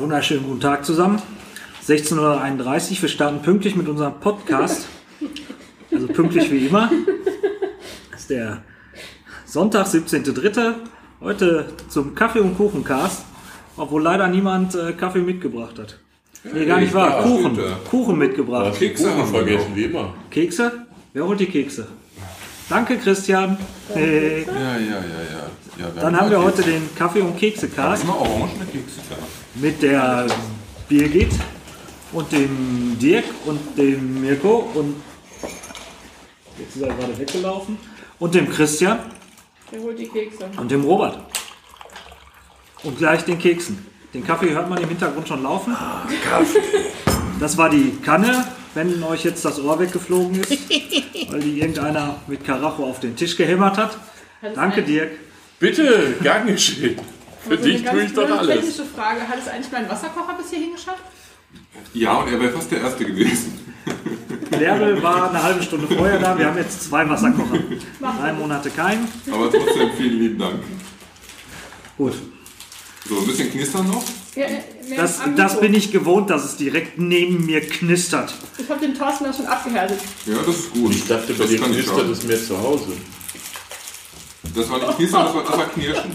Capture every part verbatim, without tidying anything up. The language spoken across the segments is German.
wunderschönen guten Tag zusammen. sechzehn Uhr einunddreißig, wir starten pünktlich mit unserem Podcast. Also pünktlich wie immer. Das ist der Sonntag, siebzehnter dritter Heute zum Kaffee- und Kuchencast, obwohl leider niemand äh, Kaffee mitgebracht hat. Nee, gar nicht wahr. Kuchen. Kuchen mitgebracht. Kekse haben wir vergessen, wie immer. Kekse? Wer holt die Kekse? Danke, Christian. Hey. Ja, ja, ja, ja. ja Dann haben wir heute den Kaffee- und Kekse-Cast immer orange mit Kekse, klar. mit der Birgit und dem Dirk und dem Mirko und jetzt ist er gerade weggelaufen und dem Christian. Der holt die Kekse. Und dem Robert. Und gleich den Keksen. Den Kaffee hört man im Hintergrund schon laufen. Ah, Kaffee. Das war die Kanne, wenn euch jetzt das Ohr weggeflogen ist, weil die irgendeiner mit Karacho auf den Tisch gehämmert hat. Danke, Dirk. Bitte, gern geschehen. Für Also dich eine tue ich doch ganz alles. technische Frage. Hat es eigentlich mein Wasserkocher bis hierhin geschafft? Ja, und er wäre fast der Erste gewesen. Bärbel war eine halbe Stunde vorher da. Wir haben jetzt zwei Wasserkocher. Drei Monate keinen. Aber trotzdem vielen lieben Dank. Gut. So, ein bisschen knistern noch. Ja, mehr Das, am das Mikro. bin ich gewohnt, dass es direkt neben mir knistert. Ich habe den Thorsten da schon abgehärtet. Ja, das ist gut. Ich dachte, bei das dir kann ich knistert schauen. es mehr zu Hause. Das war nicht knistern, das war, das war knirschen.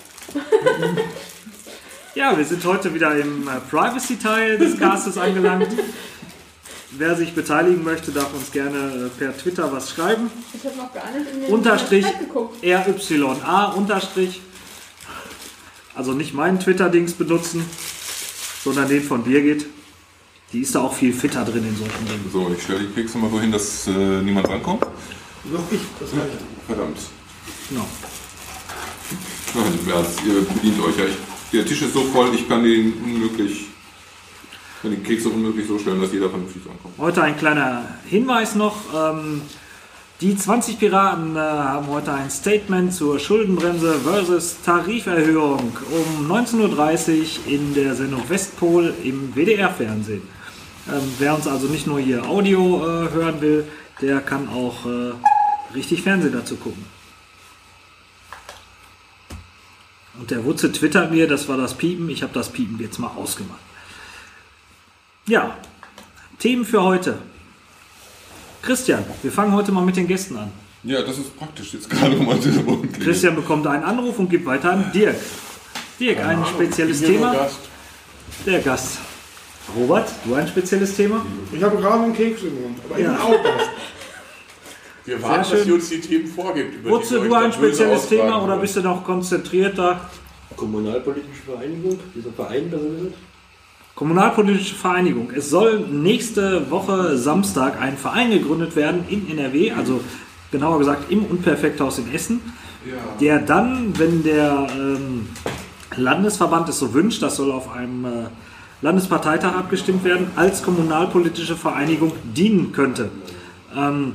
Ja, wir sind heute wieder im äh, Privacy-Teil des Castes angelangt. Wer sich beteiligen möchte, darf uns gerne äh, per Twitter was schreiben. Ich habe noch gar nicht in den Unterstrich Chat geguckt. R Y A Unterstrich. Also nicht meinen Twitter-Dings benutzen, sondern den von Birgit. Die ist da auch viel fitter drin in solchen Dingen. So, ich stelle die Kekse mal so hin, dass äh, niemand rankommt. Noch ich, das reicht. Verdammt. Genau. Nein, ja, ihr bedient euch ja. Ich, der Tisch ist so voll, ich kann den unmöglich, kann die Kekse unmöglich so stellen, dass jeder vernünftig rankommt. Heute ein kleiner Hinweis noch. Ähm, die zwanzig Piraten äh, haben heute ein Statement zur Schuldenbremse versus Tariferhöhung um neunzehn Uhr dreißig in der Sendung Westpol im W D R-Fernsehen. Ähm, wer uns also nicht nur hier Audio äh, hören will, der kann auch äh, richtig Fernsehen dazu gucken. Und der Wutze twittert mir, das war das Piepen. Ich habe das Piepen jetzt mal ausgemacht. Ja, Themen für heute. Christian, wir fangen heute mal mit den Gästen an. Ja, das ist praktisch. Jetzt gerade um mein Telefon klingelt. Christian bekommt einen Anruf und gibt weiter an Dirk. Dirk, ein spezielles Thema. Gast. Der Gast. Robert, du ein spezielles Thema? Ich habe gerade einen Keks im Mund, aber ich Ja. bin auch Gast. Wir warten, schön. dass sie uns die Themen vorgibt. Über Wutze, die wir du euch ein dann böse spezielles ausfragen Thema oder wollen. bist du noch konzentrierter? Kommunalpolitische Vereinigung, dieser Verein besser gesagt. Kommunalpolitische Vereinigung. Es soll nächste Woche Samstag ein Verein gegründet werden in N R W, also genauer gesagt im Unperfekthaus in Essen, der dann, wenn der ähm, Landesverband es so wünscht, das soll auf einem äh, Landesparteitag abgestimmt werden, als kommunalpolitische Vereinigung dienen könnte. Ähm,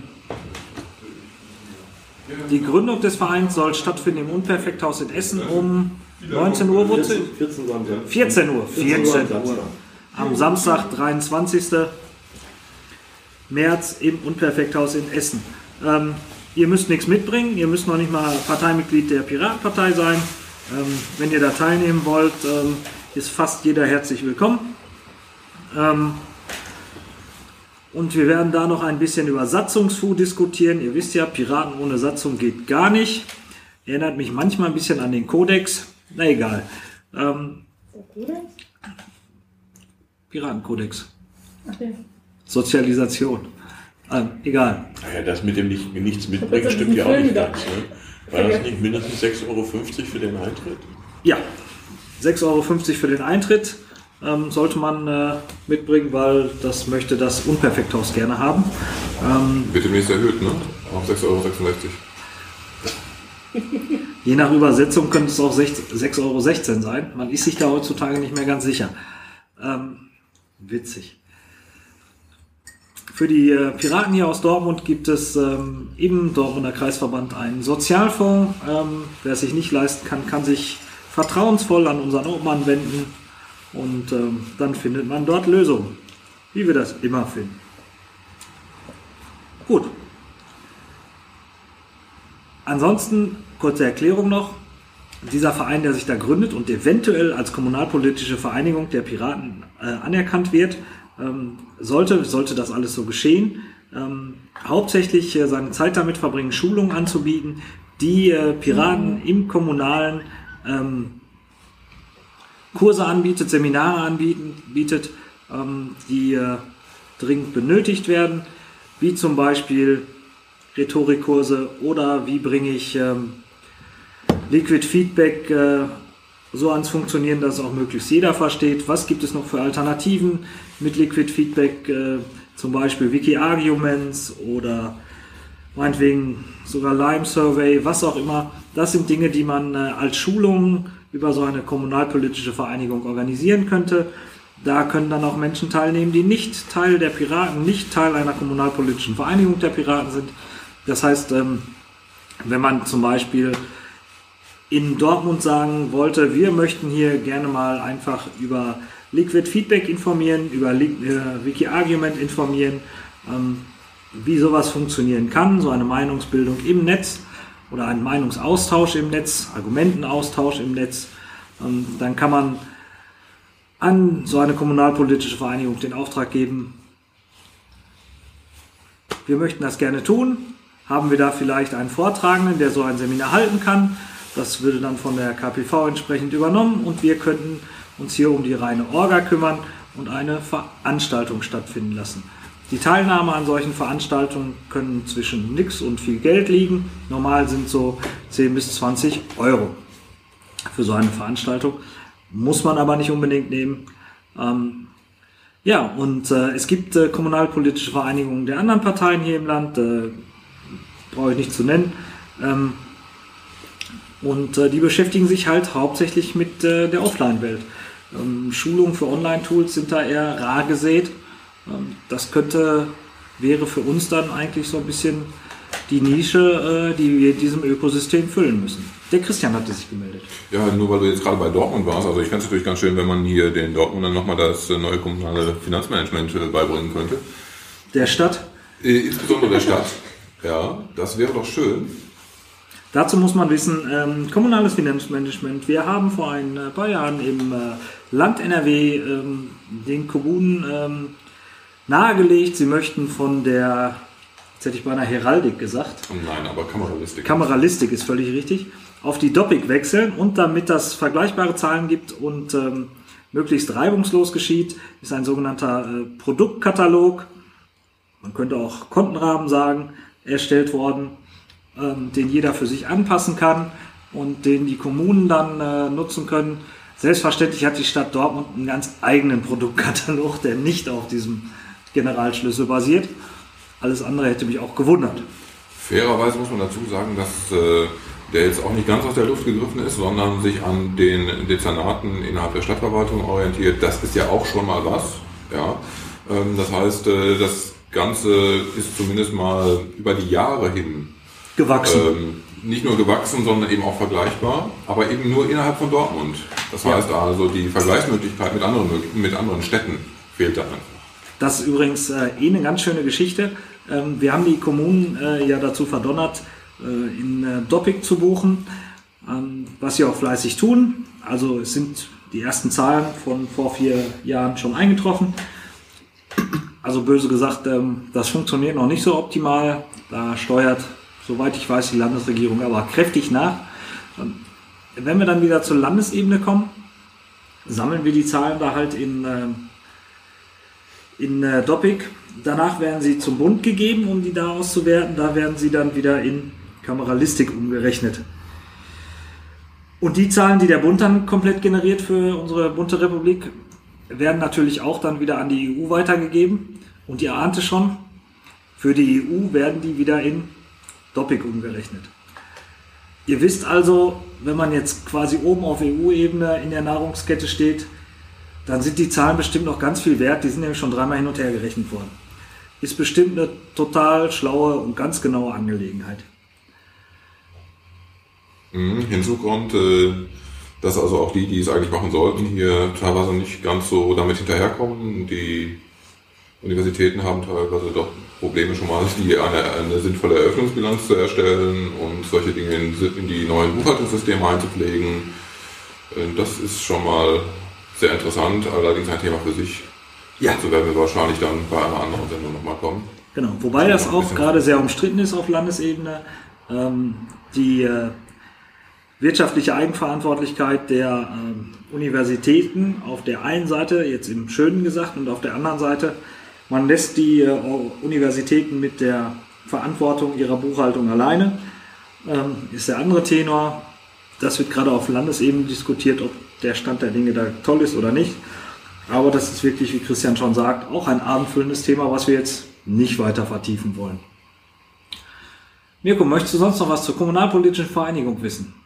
die Gründung des Vereins soll stattfinden im Unperfekthaus in Essen um neunzehn Uhr. Wutze? vierzehn Uhr am Samstag. vierzehn Uhr. vierzehn am Uhr. Am Samstag, dreiundzwanzigsten März im Unperfekthaus in Essen. Ähm, ihr müsst nichts mitbringen, ihr müsst noch nicht mal Parteimitglied der Piratenpartei sein. Ähm, wenn ihr da teilnehmen wollt, ähm, ist fast jeder herzlich willkommen. Ähm, und wir werden da noch ein bisschen über Satzungsfu diskutieren. Ihr wisst ja, Piraten ohne Satzung geht gar nicht. Erinnert mich manchmal ein bisschen an den Kodex. Na egal. Ähm, Piratenkodex. Okay. Sozialisation. Ähm, egal. Naja, das mit dem nicht, nichts Das mitbringen ist stimmt ein ja auch nicht Film ganz. Ne? War das nicht mindestens sechs Euro fünfzig für den Eintritt? Ja, sechs Euro fünfzig für den Eintritt ähm, sollte man äh, mitbringen, weil das möchte das Unperfekthaus gerne haben. Ähm, Wird demnächst erhöht, ne? Auf sechs Euro sechsundsechzig. je nach Übersetzung könnte es auch sechs Euro sechzehn sein. Man ist sich da heutzutage nicht mehr ganz sicher. Ähm, witzig. Für die äh, Piraten hier aus Dortmund gibt es ähm, im Dortmunder Kreisverband einen Sozialfonds. Ähm, wer es sich nicht leisten kann, kann sich vertrauensvoll an unseren Obmann wenden und ähm, dann findet man dort Lösungen, wie wir das immer finden. Gut. Ansonsten, kurze Erklärung noch. dieser Verein, der sich da gründet und eventuell als kommunalpolitische Vereinigung der Piraten äh, anerkannt wird, ähm, sollte, sollte das alles so geschehen, ähm, hauptsächlich äh, seine Zeit damit verbringen, Schulungen anzubieten, die äh, Piraten mhm. im Kommunalen ähm, Kurse anbietet, Seminare anbieten, bietet, ähm, die äh, dringend benötigt werden, wie zum Beispiel Rhetorikkurse oder wie bringe ich ähm, Liquid Feedback äh, so ans Funktionieren, dass es auch möglichst jeder versteht. Was gibt es noch für Alternativen mit Liquid Feedback, äh, zum Beispiel Wiki-Arguments oder meinetwegen sogar Lime Survey, was auch immer. Das sind Dinge, die man äh, als Schulung über so eine kommunalpolitische Vereinigung organisieren könnte. Da können dann auch Menschen teilnehmen, die nicht Teil der Piraten, nicht Teil einer kommunalpolitischen Vereinigung der Piraten sind. Das heißt, ähm, wenn man zum Beispiel in Dortmund sagen wollte, wir möchten hier gerne mal einfach über Liquid Feedback informieren, über äh, Wiki-Argument informieren, ähm, wie sowas funktionieren kann, so eine Meinungsbildung im Netz oder einen Meinungsaustausch im Netz, Argumentenaustausch im Netz, ähm, dann kann man an so eine kommunalpolitische Vereinigung den Auftrag geben, wir möchten das gerne tun, haben wir da vielleicht einen Vortragenden, der so ein Seminar halten kann, das würde dann von der K P V entsprechend übernommen und wir könnten uns hier um die reine Orga kümmern und eine Veranstaltung stattfinden lassen. Die Teilnahme an solchen Veranstaltungen können zwischen nix und viel Geld liegen. Normal sind so zehn bis zwanzig Euro für so eine Veranstaltung. Muss man aber nicht unbedingt nehmen. Ähm, ja, und äh, es gibt äh, kommunalpolitische Vereinigungen der anderen Parteien hier im Land, äh, brauche ich nicht zu nennen. Ähm, und äh, die beschäftigen sich halt hauptsächlich mit äh, der Offline-Welt. Ähm, Schulungen für Online-Tools sind da eher rar gesät. Ähm, das könnte, wäre für uns dann eigentlich so ein bisschen die Nische, äh, die wir in diesem Ökosystem füllen müssen. Der Christian hatte sich gemeldet. Ja, nur weil du jetzt gerade bei Dortmund warst, also ich fände es natürlich ganz schön, wenn man hier den Dortmundern nochmal das neue kommunale Finanzmanagement äh, beibringen könnte. Der Stadt? Äh, insbesondere der Stadt. Ja, das wäre doch schön. Dazu muss man wissen, ähm, kommunales Finanzmanagement. Wir haben vor ein paar Jahren im äh, Land N R W ähm, den Kommunen ähm, nahegelegt, sie möchten von der, jetzt hätte ich beinahe Heraldik gesagt. Oh nein, aber Kameralistik. Kameralistik ist völlig richtig. Auf die Doppik wechseln und damit das vergleichbare Zahlen gibt und ähm, möglichst reibungslos geschieht, ist ein sogenannter äh, Produktkatalog, man könnte auch Kontenrahmen sagen, erstellt worden, ähm, den jeder für sich anpassen kann und den die Kommunen dann äh, nutzen können. Selbstverständlich hat die Stadt Dortmund einen ganz eigenen Produktkatalog, der nicht auf diesem Generalschlüssel basiert. Alles andere hätte mich auch gewundert. Fairerweise muss man dazu sagen, dass äh, der jetzt auch nicht ganz aus der Luft gegriffen ist, sondern sich an den Dezernaten innerhalb der Stadtverwaltung orientiert. Das ist ja auch schon mal was. Ja. Ähm, das heißt, äh, das Ganze ist zumindest mal über die Jahre hin gewachsen. Ähm, nicht nur gewachsen, sondern eben auch vergleichbar, aber eben nur innerhalb von Dortmund. Das heißt ja. also, die Vergleichsmöglichkeit mit anderen, mit anderen Städten fehlt da einfach. Das ist übrigens äh, eh eine ganz schöne Geschichte. Ähm, wir haben die Kommunen äh, ja dazu verdonnert, äh, in äh, Doppik zu buchen, ähm, was sie auch fleißig tun. Also es sind die ersten Zahlen von vor vier Jahren schon eingetroffen. Also böse gesagt, ähm, das funktioniert noch nicht so optimal. Da steuert, soweit ich weiß, die Landesregierung aber kräftig nach. Ähm, wenn wir dann wieder zur Landesebene kommen, sammeln wir die Zahlen da halt in... Äh, in äh, Doppik. Danach werden sie zum Bund gegeben, um die da auszuwerten. Da werden sie dann wieder in Kameralistik umgerechnet. Und die Zahlen, die der Bund dann komplett generiert für unsere bunte Republik, werden natürlich auch dann wieder an die E U weitergegeben. Und ihr ahnt es schon, für die E U werden die wieder in Doppik umgerechnet. Ihr wisst also, wenn man jetzt quasi oben auf E U-Ebene in der Nahrungskette steht, dann sind die Zahlen bestimmt noch ganz viel wert. Die sind nämlich schon dreimal hin und her gerechnet worden. Ist bestimmt eine total schlaue und ganz genaue Angelegenheit. Mhm, hinzu kommt, äh, dass also auch die, die es eigentlich machen sollten, hier teilweise nicht ganz so damit hinterherkommen. Die Universitäten haben teilweise doch Probleme schon mal, die eine, eine sinnvolle Eröffnungsbilanz zu erstellen und solche Dinge in, in die neuen Buchhaltungssysteme einzupflegen. Das ist schon mal sehr interessant, allerdings ein Thema für sich. Ja. Dazu werden wir wahrscheinlich dann bei einer anderen Sendung nochmal kommen. Genau, wobei das auch gerade sehr umstritten ist auf Landesebene. Ähm, die äh, wirtschaftliche Eigenverantwortlichkeit der ähm, Universitäten auf der einen Seite, jetzt im Schönen gesagt, und auf der anderen Seite, man lässt die äh, Universitäten mit der Verantwortung ihrer Buchhaltung alleine, ähm, ist der andere Tenor. Das wird gerade auf Landesebene diskutiert, ob der Stand der Dinge da toll ist oder nicht. Aber das ist wirklich, wie Christian schon sagt, auch ein abendfüllendes Thema, was wir jetzt nicht weiter vertiefen wollen. Mirko, möchtest du sonst noch was zur kommunalpolitischen Vereinigung wissen?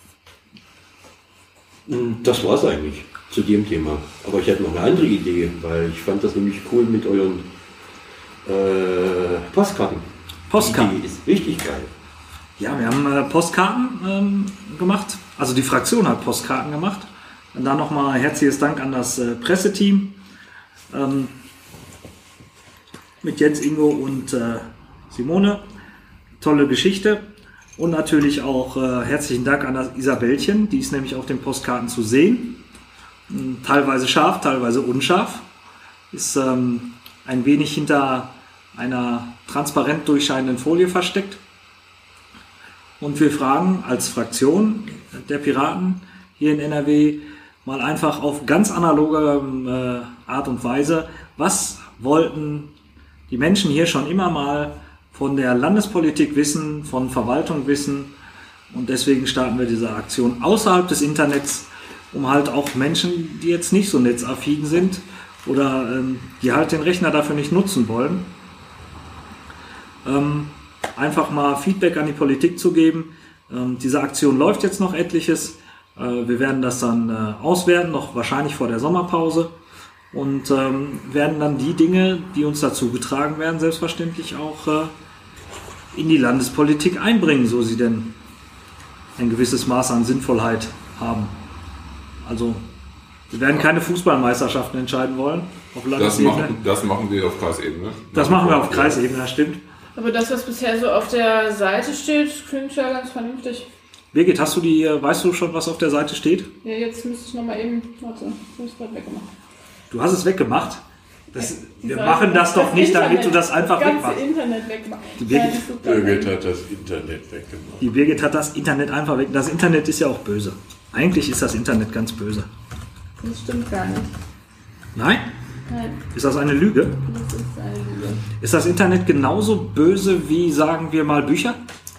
Das war es eigentlich zu dem Thema. Aber ich hatte noch eine andere Idee, weil ich fand das nämlich cool mit euren äh, Postkarten. Postkarten? Die Idee ist richtig geil. Ja, wir haben äh, Postkarten ähm, gemacht. Also die Fraktion hat Postkarten gemacht. Und dann nochmal herzliches Dank an das äh, Presseteam ähm, mit Jens, Ingo und äh, Simone. Tolle Geschichte. Und natürlich auch äh, herzlichen Dank an das Isabellchen. Die ist nämlich auf den Postkarten zu sehen. Ähm, teilweise scharf, teilweise unscharf. Ist ähm, ein wenig hinter einer transparent durchscheinenden Folie versteckt. Und wir fragen als Fraktion der Piraten hier in N R W mal einfach auf ganz analoge äh, Art und Weise, was wollten die Menschen hier schon immer mal von der Landespolitik wissen, von Verwaltung wissen. Und deswegen starten wir diese Aktion außerhalb des Internets, um halt auch Menschen, die jetzt nicht so netzaffin sind oder ähm, die halt den Rechner dafür nicht nutzen wollen, ähm, einfach mal Feedback an die Politik zu geben. Ähm, diese Aktion läuft jetzt noch etliches. Äh, wir werden das dann äh, auswerten, noch wahrscheinlich vor der Sommerpause. Und ähm, werden dann die Dinge, die uns dazu getragen werden, selbstverständlich auch äh, in die Landespolitik einbringen, so sie denn ein gewisses Maß an Sinnvollheit haben. Also wir werden keine Fußballmeisterschaften entscheiden wollen auf Das Landesebene. machen, das machen wir auf Kreisebene. Das machen wir auf Kreisebene, das stimmt. Aber das, was bisher so auf der Seite steht, klingt ja ganz vernünftig. Birgit, hast du die, weißt du schon, was auf der Seite steht? Ja, jetzt müsste ich nochmal eben, warte, ich habe es gerade weggemacht. Du hast es weggemacht. Das, Die wir Seite- machen das doch nicht, damit Internet, du das einfach das ganze wegmachst. Internet weggemacht. Die Birgit- Ja, das ist super. Birgit hat das Internet weggemacht. Die Birgit hat das Internet einfach weg. Das Internet ist ja auch böse. Eigentlich ist das Internet ganz böse. Das stimmt gar nicht. Nein? Nein, Ist das eine Lüge? das ist eine Lüge. Ist das Internet genauso böse wie, sagen wir mal, Bücher?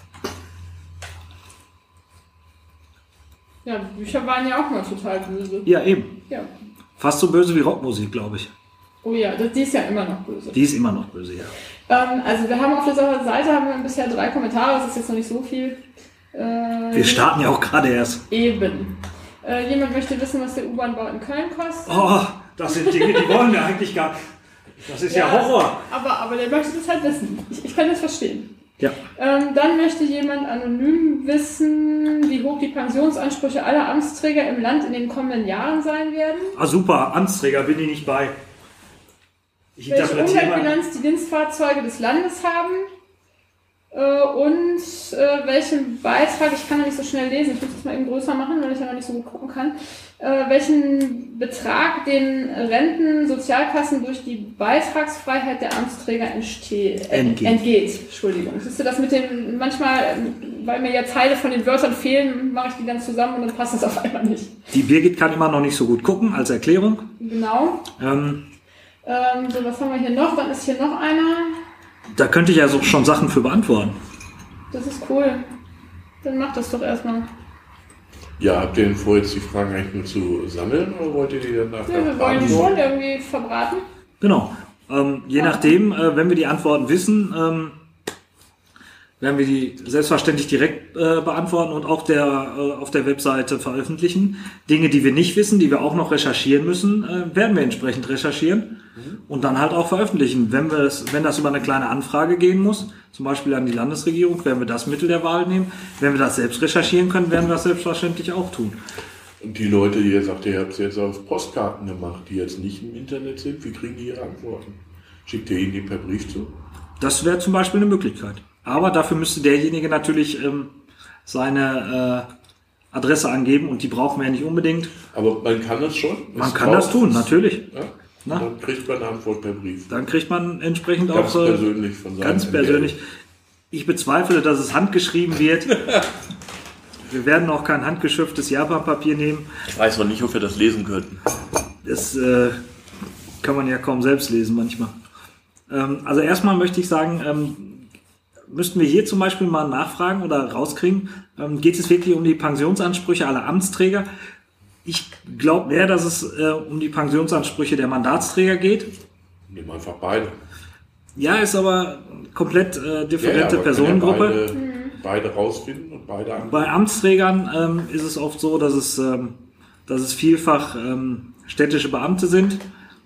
Ja, Bücher waren ja auch mal total böse. Ja, eben. Ja. Fast so böse wie Rockmusik, glaube ich. Oh ja, das, die ist ja immer noch böse. Die ist immer noch böse, ja. Ähm, also wir haben auf der Seite haben wir bisher drei Kommentare, das ist jetzt noch nicht so viel. Äh, Wir starten ja auch gerade erst. Eben. Äh, jemand möchte wissen, was der U-Bahn-Bau in Köln kostet. Oh, das sind Dinge, die wollen wir eigentlich gar nicht. Das ist ja, Horror. Aber, aber der möchte das halt wissen. Ich, ich kann das verstehen. Ja. Ähm, dann möchte jemand anonym wissen, wie hoch die Pensionsansprüche aller Amtsträger im Land in den kommenden Jahren sein werden. Ah, super, Amtsträger bin ich nicht bei. Ich Welche interpretiere mal. Umweltbilanz die Dienstfahrzeuge des Landes haben. Äh, und äh, welchen Beitrag, ich kann noch nicht so schnell lesen, ich muss das mal eben größer machen, weil ich ja noch nicht so gut gucken kann, äh, welchen Betrag den Renten, Sozialkassen durch die Beitragsfreiheit der Amtsträger entsteht, äh, Entgeht. entgeht. Entschuldigung. Siehst du das mit den, manchmal, weil mir ja Teile von den Wörtern fehlen, mache ich die dann zusammen und dann passt das auf einmal nicht. Die Birgit kann immer noch nicht so gut gucken, als Erklärung. Genau. Ähm, Ähm, so, was haben wir hier noch? Dann ist hier noch einer. da könnte ich ja so schon Sachen für beantworten. Das ist cool. Dann mach das doch erstmal. Ja, habt ihr denn vor, jetzt die Fragen eigentlich nur zu sammeln oder wollt ihr die dann nachher Ja, wir wollen die beantworten? schon irgendwie verbraten. Genau. Ähm, je nachdem, äh, wenn wir die Antworten wissen, ähm, werden wir die selbstverständlich direkt äh, beantworten und auch der, äh, auf der Webseite veröffentlichen. Dinge, die wir nicht wissen, die wir auch noch recherchieren müssen, äh, werden wir entsprechend recherchieren und dann halt auch veröffentlichen. Wenn wir es, wenn das über eine kleine Anfrage gehen muss, zum Beispiel an die Landesregierung, werden wir das Mittel der Wahl nehmen. Wenn wir das selbst recherchieren können, werden wir das selbstverständlich auch tun. Und die Leute, die jetzt sagt, ihr habt es jetzt auf Postkarten gemacht, die jetzt nicht im Internet sind, wie kriegen die ihre Antworten? Schickt ihr ihn die per Brief zu? Das wäre zum Beispiel eine Möglichkeit. Aber dafür müsste derjenige natürlich ähm, seine äh, Adresse angeben und die brauchen wir ja nicht unbedingt. Aber man kann das schon? Man Es kann braucht- das tun, natürlich. Ja? Na? Dann kriegt man eine Antwort per Brief. Dann kriegt man entsprechend Ganz auch äh, persönlich von seinem ganz M D L. persönlich. Ich bezweifle, dass es handgeschrieben wird. Wir werden auch kein handgeschrifftes Japan-Papier nehmen. Ich weiß noch nicht, ob wir das lesen könnten. Das äh, kann man ja kaum selbst lesen manchmal. Ähm, also erstmal möchte ich sagen, ähm, müssten wir hier zum Beispiel mal nachfragen oder rauskriegen, ähm, geht es wirklich um die Pensionsansprüche aller Amtsträger? Ich glaube mehr, dass es äh, um die Pensionsansprüche der Mandatsträger geht. Nehmen einfach beide. Ja, ist aber komplett äh, differente aber Personengruppe. können ja beide, beide rausfinden und beide angeben. Bei Amtsträgern ähm, ist es oft so, dass es, ähm, dass es vielfach ähm, städtische Beamte sind.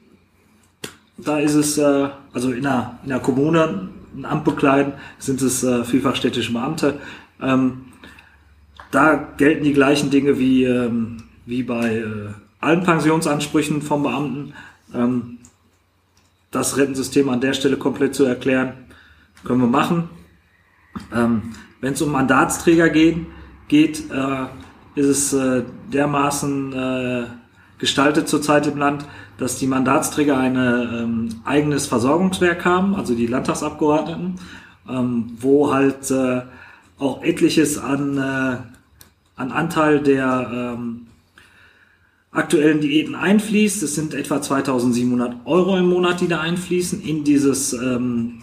Da ist es, äh, also in einer, in einer Kommune ein Amt bekleiden, sind es äh, vielfach städtische Beamte. Ähm, da gelten die gleichen Dinge wie, ähm, wie bei äh, allen Pensionsansprüchen vom Beamten. Ähm, das Rentensystem an der Stelle komplett zu erklären, können wir machen. Ähm, Wenn es um Mandatsträger geht, geht äh, ist es äh, dermaßen äh, gestaltet zurzeit im Land, dass die Mandatsträger ein ähm, eigenes Versorgungswerk haben, also die Landtagsabgeordneten, ähm, wo halt äh, auch etliches an, äh, an Anteil der ähm, aktuellen Diäten einfließt. Es sind etwa zweitausendsiebenhundert Euro im Monat, die da einfließen in dieses ähm,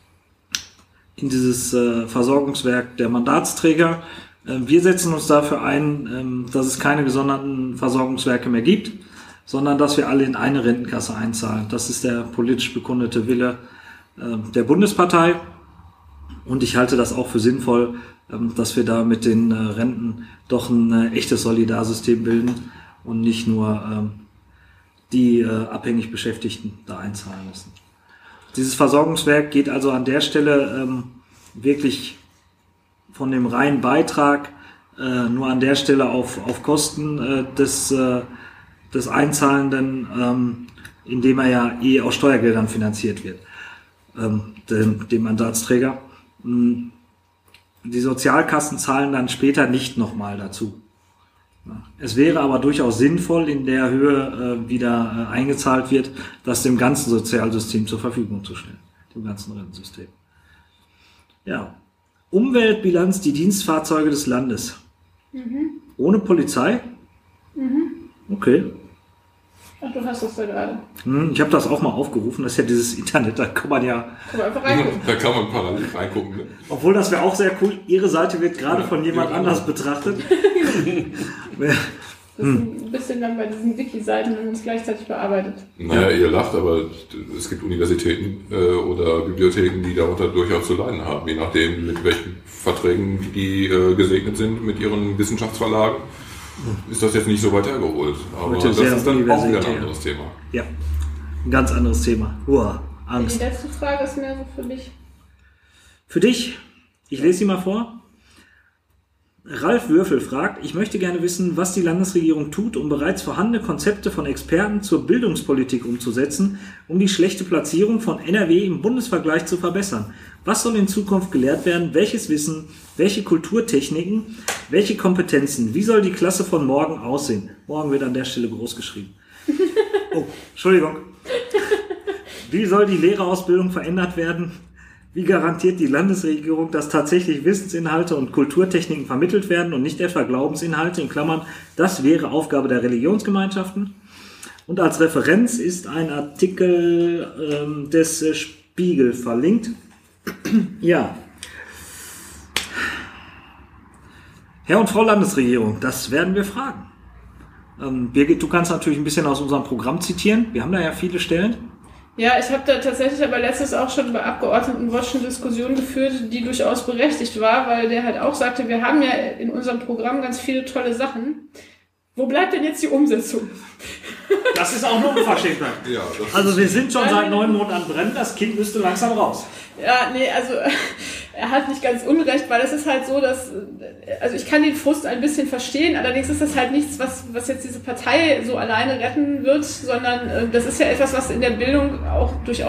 in dieses äh, Versorgungswerk der Mandatsträger. Äh, wir setzen uns dafür ein, ähm, dass es keine gesonderten Versorgungswerke mehr gibt, sondern dass wir alle in eine Rentenkasse einzahlen. Das ist der politisch bekundete Wille äh, der Bundespartei. Und ich halte das auch für sinnvoll, ähm, dass wir da mit den äh, Renten doch ein äh, echtes Solidarsystem bilden und nicht nur ähm, die äh, abhängig Beschäftigten da einzahlen müssen. Dieses Versorgungswerk geht also an der Stelle ähm, wirklich von dem reinen Beitrag äh, nur an der Stelle auf, auf Kosten äh, des, äh, des Einzahlenden, ähm, indem er ja eh aus Steuergeldern finanziert wird, ähm, dem, dem Mandatsträger. Ähm, die Sozialkassen zahlen dann später nicht nochmal dazu. Es wäre aber durchaus sinnvoll, in der Höhe äh, wieder äh, eingezahlt wird, das dem ganzen Sozialsystem zur Verfügung zu stellen, dem ganzen Rentensystem. Ja, Umweltbilanz, die Dienstfahrzeuge des Landes. Mhm. Ohne Polizei? Mhm. Okay. Ach, du hast das da gerade. Hm, ich habe das auch mal aufgerufen, das ist ja dieses Internet, da kann man ja, Kann man einfach reingucken. Da kann man parallel reingucken. Ne? obwohl das wäre auch sehr cool, Ihre Seite wird gerade Ja, von jemand ja. anders betrachtet. Das ist ein bisschen dann bei diesen Wiki-Seiten, wenn man es gleichzeitig bearbeitet. Naja, ihr lacht, aber es gibt Universitäten äh, oder Bibliotheken, die darunter durchaus zu leiden haben, je nachdem, mit welchen Verträgen die äh, gesegnet sind mit ihren Wissenschaftsverlagen. Ist das jetzt nicht so weit hergeholt. Aber Heute das sehr ist dann auch wieder ein universitär. anderes Thema. Ja, ein ganz anderes Thema. Uah, Die Angst. letzte Frage ist mehr so für mich. Für dich, ich lese sie mal vor. Ralf Würfel fragt, ich möchte gerne wissen, was die Landesregierung tut, um bereits vorhandene Konzepte von Experten zur Bildungspolitik umzusetzen, um die schlechte Platzierung von N R W im Bundesvergleich zu verbessern. Was soll in Zukunft gelehrt werden? Welches Wissen? Welche Kulturtechniken? Welche Kompetenzen? Wie soll die Klasse von morgen aussehen? Morgen wird an der Stelle groß geschrieben. Oh, Entschuldigung. Wie soll die Lehrerausbildung verändert werden? Wie garantiert die Landesregierung, dass tatsächlich Wissensinhalte und Kulturtechniken vermittelt werden und nicht etwa Glaubensinhalte, in Klammern, das wäre Aufgabe der Religionsgemeinschaften? Und als Referenz ist ein Artikel ähm, des äh, Spiegel verlinkt. Ja. Herr und Frau Landesregierung, das werden wir fragen. Ähm, Birgit, du kannst natürlich ein bisschen aus unserem Programm zitieren. Wir haben da ja viele Stellen. Ja, ich habe da tatsächlich aber letztes auch schon bei Abgeordnetenwatch eine Diskussion geführt, die durchaus berechtigt war, weil der halt auch sagte, wir haben ja in unserem Programm ganz viele tolle Sachen. Wo bleibt denn jetzt die Umsetzung? Das ist auch nur Unverschämtheit. Ja, das Also wir sind schon seit neun Monaten am Brennen, das Kind müsste langsam raus. Ja, nee, also er hat nicht ganz unrecht, weil es ist halt so, dass, also ich kann den Frust ein bisschen verstehen, allerdings ist das halt nichts, was, was jetzt diese Partei so alleine retten wird, sondern äh, das ist ja etwas, was in der Bildung auch durchaus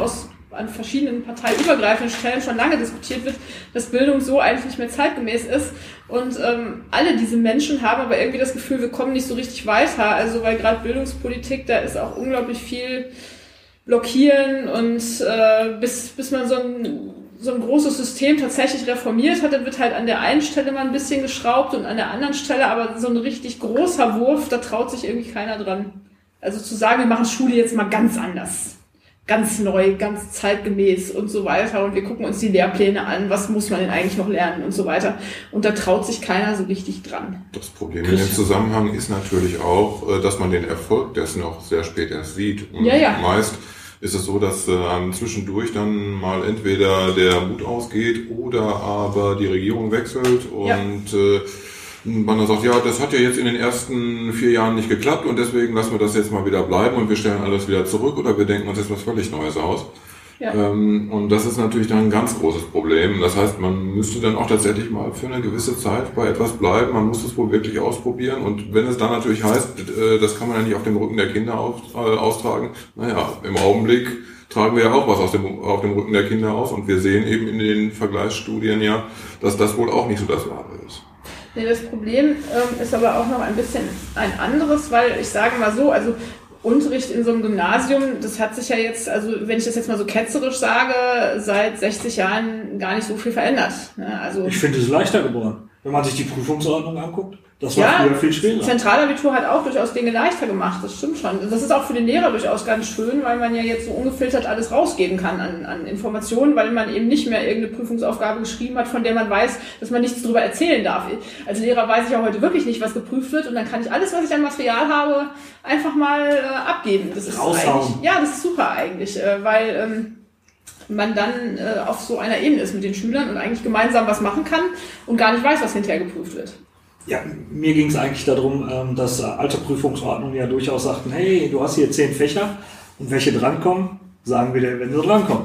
an verschiedenen parteiübergreifenden Stellen schon lange diskutiert wird, dass Bildung so eigentlich nicht mehr zeitgemäß ist. Und ähm, alle diese Menschen haben aber irgendwie das Gefühl, wir kommen nicht so richtig weiter. Also weil gerade Bildungspolitik, da ist auch unglaublich viel Blockieren und äh, bis, bis man so ein, so ein großes System tatsächlich reformiert hat, dann wird halt an der einen Stelle mal ein bisschen geschraubt und an der anderen Stelle aber so ein richtig großer Wurf, da traut sich irgendwie keiner dran. Also zu sagen, wir machen Schule jetzt mal ganz anders. Ganz neu, ganz zeitgemäß und so weiter. Und wir gucken uns die Lehrpläne an, was muss man denn eigentlich noch lernen und so weiter. Und da traut sich keiner so richtig dran. Das Problem in dem Zusammenhang ist natürlich auch, dass man den Erfolg dessen noch sehr spät erst sieht. Und ja, ja. meist ist es so, dass äh, zwischendurch dann mal entweder der Mut ausgeht oder aber die Regierung wechselt und ja. äh, man dann sagt, ja, das hat ja jetzt in den ersten vier Jahren nicht geklappt und deswegen lassen wir das jetzt mal wieder bleiben und wir stellen alles wieder zurück oder wir denken uns jetzt was völlig Neues aus. Ja. Ähm, und das ist natürlich dann ein ganz großes Problem. Das heißt, man müsste dann auch tatsächlich mal für eine gewisse Zeit bei etwas bleiben. Man muss es wohl wirklich ausprobieren. Und wenn es dann natürlich heißt, äh, das kann man ja nicht auf dem Rücken der Kinder auf, äh, austragen. Naja, im Augenblick tragen wir ja auch was aus dem, auf dem Rücken der Kinder aus. Und wir sehen eben in den Vergleichsstudien ja, dass das wohl auch nicht so das Wahre ist. Nee, das Problem ähm, ist aber auch noch ein bisschen ein anderes, weil ich sage mal so, also Unterricht in so einem Gymnasium, das hat sich ja jetzt, also wenn ich das jetzt mal so ketzerisch sage, seit sechzig Jahren gar nicht so viel verändert. Ne? Also ich finde es leichter geworden, wenn man sich die Prüfungsordnung anguckt. Das war ja, früher viel schwerer. Zentralabitur hat auch durchaus Dinge leichter gemacht, das stimmt schon. Das ist auch für den Lehrer durchaus ganz schön, weil man ja jetzt so ungefiltert alles rausgeben kann an, an Informationen, weil man eben nicht mehr irgendeine Prüfungsaufgabe geschrieben hat, von der man weiß, dass man nichts darüber erzählen darf. Als Lehrer weiß ich auch heute wirklich nicht, was geprüft wird und dann kann ich alles, was ich an Material habe, einfach mal äh, abgeben. Das ist eigentlich, ja, das ist super eigentlich, äh, weil ähm, man dann äh, auf so einer Ebene ist mit den Schülern und eigentlich gemeinsam was machen kann und gar nicht weiß, was hinterher geprüft wird. Ja, mir ging es eigentlich darum, dass alte Prüfungsordnungen ja durchaus sagten, hey, du hast hier zehn Fächer und welche drankommen, sagen wir dir, wenn sie drankommen.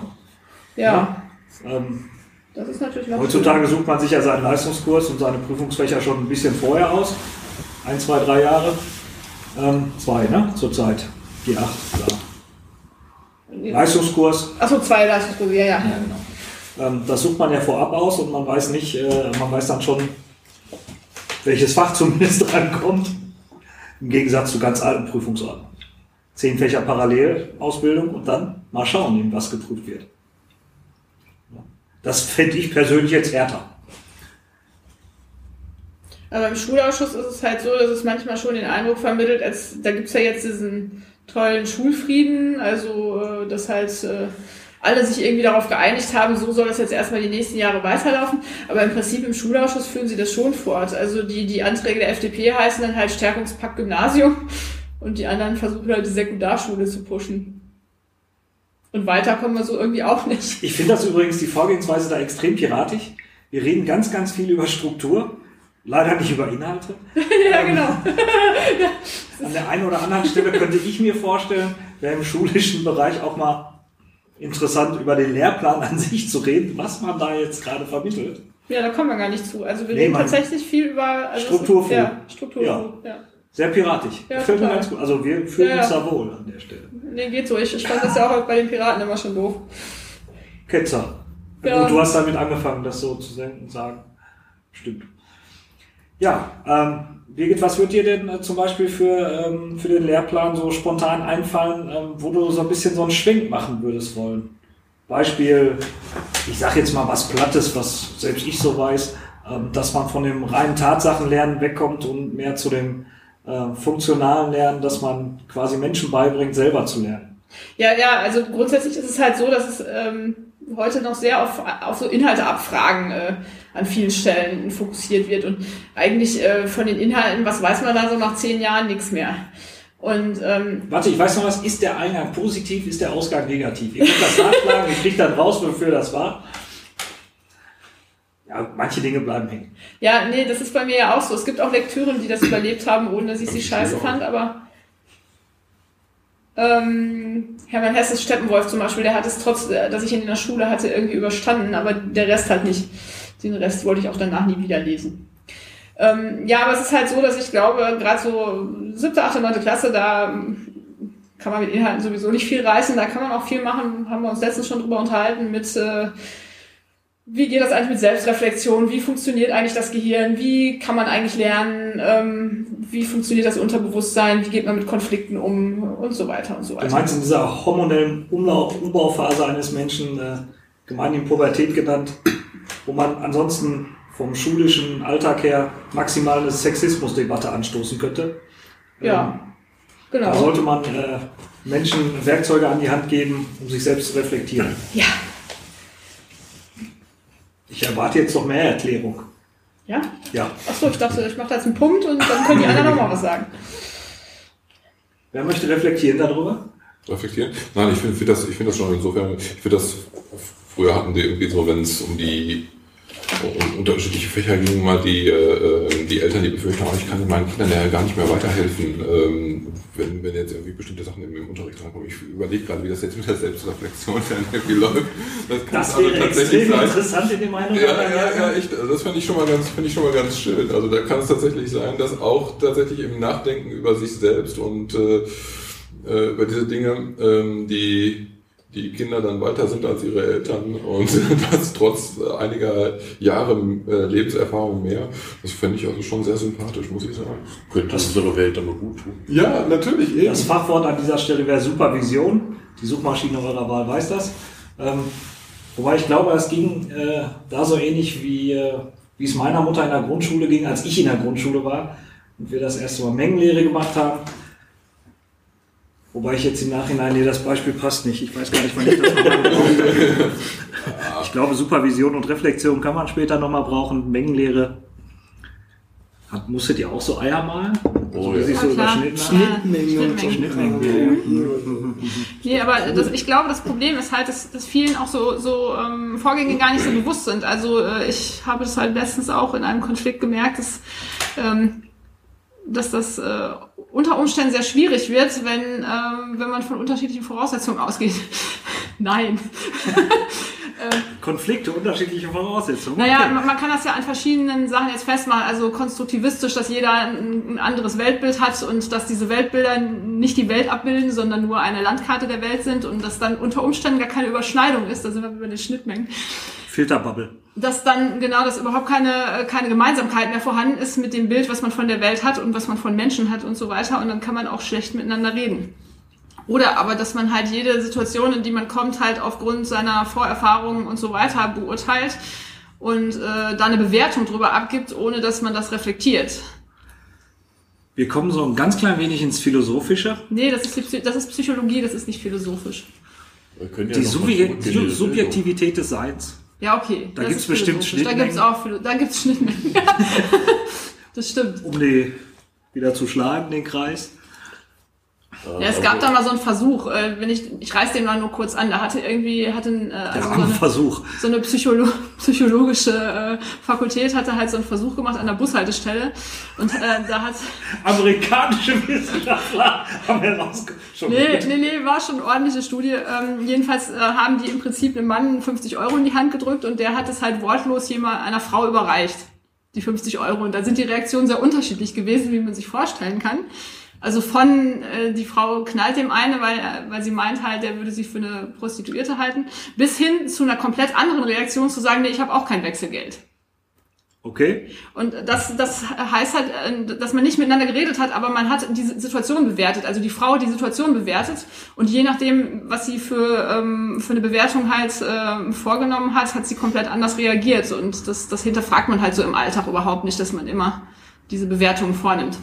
Ja. ja ähm, das ist natürlich was heutzutage schön. Sucht man sich ja seinen Leistungskurs und seine Prüfungsfächer schon ein bisschen vorher aus. Ein, zwei, drei Jahre. Ähm, zwei, ne? Zurzeit. Die acht, klar. Ja. Leistungskurs. Achso, zwei Leistungskurse, ja, ja. ja genau. ähm, das sucht man ja vorab aus und man weiß nicht, äh, man weiß dann schon, welches Fach zumindest drankommt, im Gegensatz zu ganz alten Prüfungsordnungen. Zehn Fächer Parallelausbildung und dann mal schauen, was geprüft wird. Das fände ich persönlich jetzt härter. Aber im Schulausschuss ist es halt so, dass es manchmal schon den Eindruck vermittelt, als da gibt es ja jetzt diesen tollen Schulfrieden, also dass halt alle sich irgendwie darauf geeinigt haben, so soll das jetzt erstmal die nächsten Jahre weiterlaufen. Aber im Prinzip im Schulausschuss führen sie das schon fort. Also die, die Anträge der F D P heißen dann halt Stärkungspakt Gymnasium und die anderen versuchen halt die Sekundarschule zu pushen. Und weiter kommen wir so irgendwie auch nicht. Ich finde das übrigens, die Vorgehensweise da extrem piratisch. Wir reden ganz, ganz viel über Struktur, leider nicht über Inhalte. Ja, genau. An der einen oder anderen Stelle könnte ich mir vorstellen, wäre im schulischen Bereich auch mal interessant, über den Lehrplan an sich zu reden, was man da jetzt gerade vermittelt. Ja, da kommen wir gar nicht zu. Also wir nee, reden tatsächlich viel über also Strukturfood. Ja, Strukturfood, ja. ja. Sehr piratisch. Ja, Gefällt mir ganz gut. Also wir fühlen ja, uns ja. da wohl an der Stelle. Nee, geht so. Ich, ich fand das ja auch bei den Piraten immer schon doof. Ketzer. Ja. Gut, du hast damit angefangen, das so zu sagen. Stimmt. Ja, ähm, Birgit, was wird dir denn äh, zum Beispiel für, ähm, für den Lehrplan so spontan einfallen, ähm, wo du so ein bisschen so einen Schwenk machen würdest wollen? Beispiel, ich sag jetzt mal was Plattes, was selbst ich so weiß, ähm, dass man von dem reinen Tatsachenlernen wegkommt und mehr zu dem äh, funktionalen Lernen, dass man quasi Menschen beibringt, selber zu lernen. Ja, ja, also grundsätzlich ist es halt so, dass es ähm, heute noch sehr auf, auf so Inhalte abfragen äh, an vielen Stellen fokussiert wird und eigentlich äh, von den Inhalten, was weiß man da so nach zehn Jahren, nichts mehr. Und ähm, warte, ich weiß noch was, ist der Eingang positiv, ist der Ausgang negativ? Ihr könnt das nachschlagen, ich kriege dann raus, wofür das war. Ja, manche Dinge bleiben hängen. Ja, nee, das ist bei mir ja auch so. Es gibt auch Lektüren, die das überlebt haben, ohne dass ich sie scheiße fand, aber ähm, Hermann Hesses Steppenwolf zum Beispiel, der hat es trotz, dass ich ihn in der Schule hatte, irgendwie überstanden, aber der Rest halt nicht. Den Rest wollte ich auch danach nie wieder lesen. Ähm, ja, aber es ist halt so, dass ich glaube, gerade so siebte, achte, neunte Klasse, da kann man mit Inhalten sowieso nicht viel reißen. Da kann man auch viel machen, haben wir uns letztens schon drüber unterhalten, mit äh, wie geht das eigentlich mit Selbstreflexion, wie funktioniert eigentlich das Gehirn, wie kann man eigentlich lernen, ähm, wie funktioniert das Unterbewusstsein, wie geht man mit Konflikten um und so weiter und so weiter. Du meinst in dieser hormonellen Umlau- Umbauphase eines Menschen, äh, gemeinhin Pubertät genannt, wo man ansonsten vom schulischen Alltag her maximal eine Sexismusdebatte anstoßen könnte. Ja, genau. Da sollte man äh, Menschen Werkzeuge an die Hand geben, um sich selbst zu reflektieren. Ja. Ich erwarte jetzt noch mehr Erklärung. Ja? Ja. Achso, ich dachte, ich mache da jetzt einen Punkt und dann können die anderen nochmal was sagen. Wer möchte reflektieren darüber? Reflektieren? Nein, ich finde find das, ich find das schon insofern, ich finde das, früher hatten die irgendwie so, wenn es um die um unterschiedliche Fächer ging, mal die, äh, die Eltern, die befürchten, oh, ich kann meinen Kindern ja gar nicht mehr weiterhelfen, ähm, wenn, wenn jetzt irgendwie bestimmte Sachen im, im Unterricht drankommen. Ich überlege gerade, wie das jetzt mit der Selbstreflexion dann irgendwie läuft. Das kann Das also wäre tatsächlich extrem sein. interessant in dem einen Ja, oder anderen ja, ja, Jahrgang. echt. Also das finde ich schon mal ganz, finde ich schon mal ganz schön. Also da kann es tatsächlich sein, dass auch tatsächlich im Nachdenken über sich selbst und äh, äh, über diese Dinge, ähm, die die Kinder dann weiter sind als ihre Eltern und das trotz einiger Jahre äh, Lebenserfahrung mehr. Das fände ich also schon sehr sympathisch, muss ich sagen. Könnte unsere Welt aber gut tun. Ja, natürlich. Eben. Das Fachwort an dieser Stelle wäre Supervision. Die Suchmaschine eurer Wahl weiß das. Ähm, wobei ich glaube, es ging äh, da so ähnlich wie, äh, wie es meiner Mutter in der Grundschule ging, als ich in der Grundschule war und wir das erste Mal Mengenlehre gemacht haben. Wobei ich jetzt im Nachhinein, nee, das Beispiel passt nicht. Ich weiß gar nicht, wann ich das nochmal brauche. Ich glaube, Supervision und Reflexion kann man später nochmal brauchen. Mengenlehre. Hat, musstet ihr auch so Eier malen? Oh, Also, wie ja. sich so Ja, klar. überschnitten haben? Schnittmengen und so. Schnittmengen. Nee, aber das, ich glaube, das Problem ist halt, dass, dass vielen auch so, so ähm, Vorgänge gar nicht so bewusst sind. Also äh, ich habe das halt letztens auch in einem Konflikt gemerkt, dass, ähm, dass das äh, unter Umständen sehr schwierig wird, wenn, ähm, wenn man von unterschiedlichen Voraussetzungen ausgeht. Nein. Konflikte, unterschiedliche Voraussetzungen. Naja, Okay. man, man kann das ja an verschiedenen Sachen jetzt festmachen, also konstruktivistisch, dass jeder ein, ein anderes Weltbild hat und dass diese Weltbilder nicht die Welt abbilden, sondern nur eine Landkarte der Welt sind und dass dann unter Umständen gar keine Überschneidung ist, da sind wir über den Schnittmengen. Filterbubble. Dass dann genau, dass überhaupt keine, keine Gemeinsamkeit mehr vorhanden ist mit dem Bild, was man von der Welt hat und was man von Menschen hat und so weiter und dann kann man auch schlecht miteinander reden. Oder aber, dass man halt jede Situation, in die man kommt, halt aufgrund seiner Vorerfahrungen und so weiter beurteilt und äh, da eine Bewertung drüber abgibt, ohne dass man das reflektiert. Wir kommen so ein ganz klein wenig ins Philosophische. Nee, das ist, die Psy- das ist Psychologie, das ist nicht philosophisch. Wir können ja Die noch Subje mal zurückgehen. Subjektivität des Seins. Ja, okay. Da das gibt's ist bestimmt philosophisch. Da Schnittmengen. gibt's auch Philo- da gibt's Schnittmengen. Das stimmt. Um die wieder zu schlagen, den Kreis. Ja, es gab da mal so einen Versuch, äh, wenn ich, ich reiß den mal nur kurz an, da hatte irgendwie, hatte ein, äh, Der also so arme eine, Versuch. so eine Psycholo psychologische äh, Fakultät hatte halt so einen Versuch gemacht an der Bushaltestelle und äh, da hat, Amerikanische Wissenschaftler haben herausgefunden. nee, nee, nee, war schon eine ordentliche Studie, ähm, jedenfalls äh, haben die im Prinzip einem Mann fünfzig Euro in die Hand gedrückt und der hat es halt wortlos jemand einer Frau überreicht, die fünfzig Euro und da sind die Reaktionen sehr unterschiedlich gewesen, wie man sich vorstellen kann. Also von, äh, die Frau knallt dem eine, weil, weil sie meint halt, der würde sie für eine Prostituierte halten, bis hin zu einer komplett anderen Reaktion zu sagen, nee, ich habe auch kein Wechselgeld. Okay. Und das, das heißt halt, äh, dass man nicht miteinander geredet hat, aber man hat die Situation bewertet. Also die Frau hat die Situation bewertet und je nachdem, was sie für, ähm, für eine Bewertung halt äh, vorgenommen hat, hat sie komplett anders reagiert. Und das, das hinterfragt man halt so im Alltag überhaupt nicht, dass man immer diese Bewertungen vornimmt.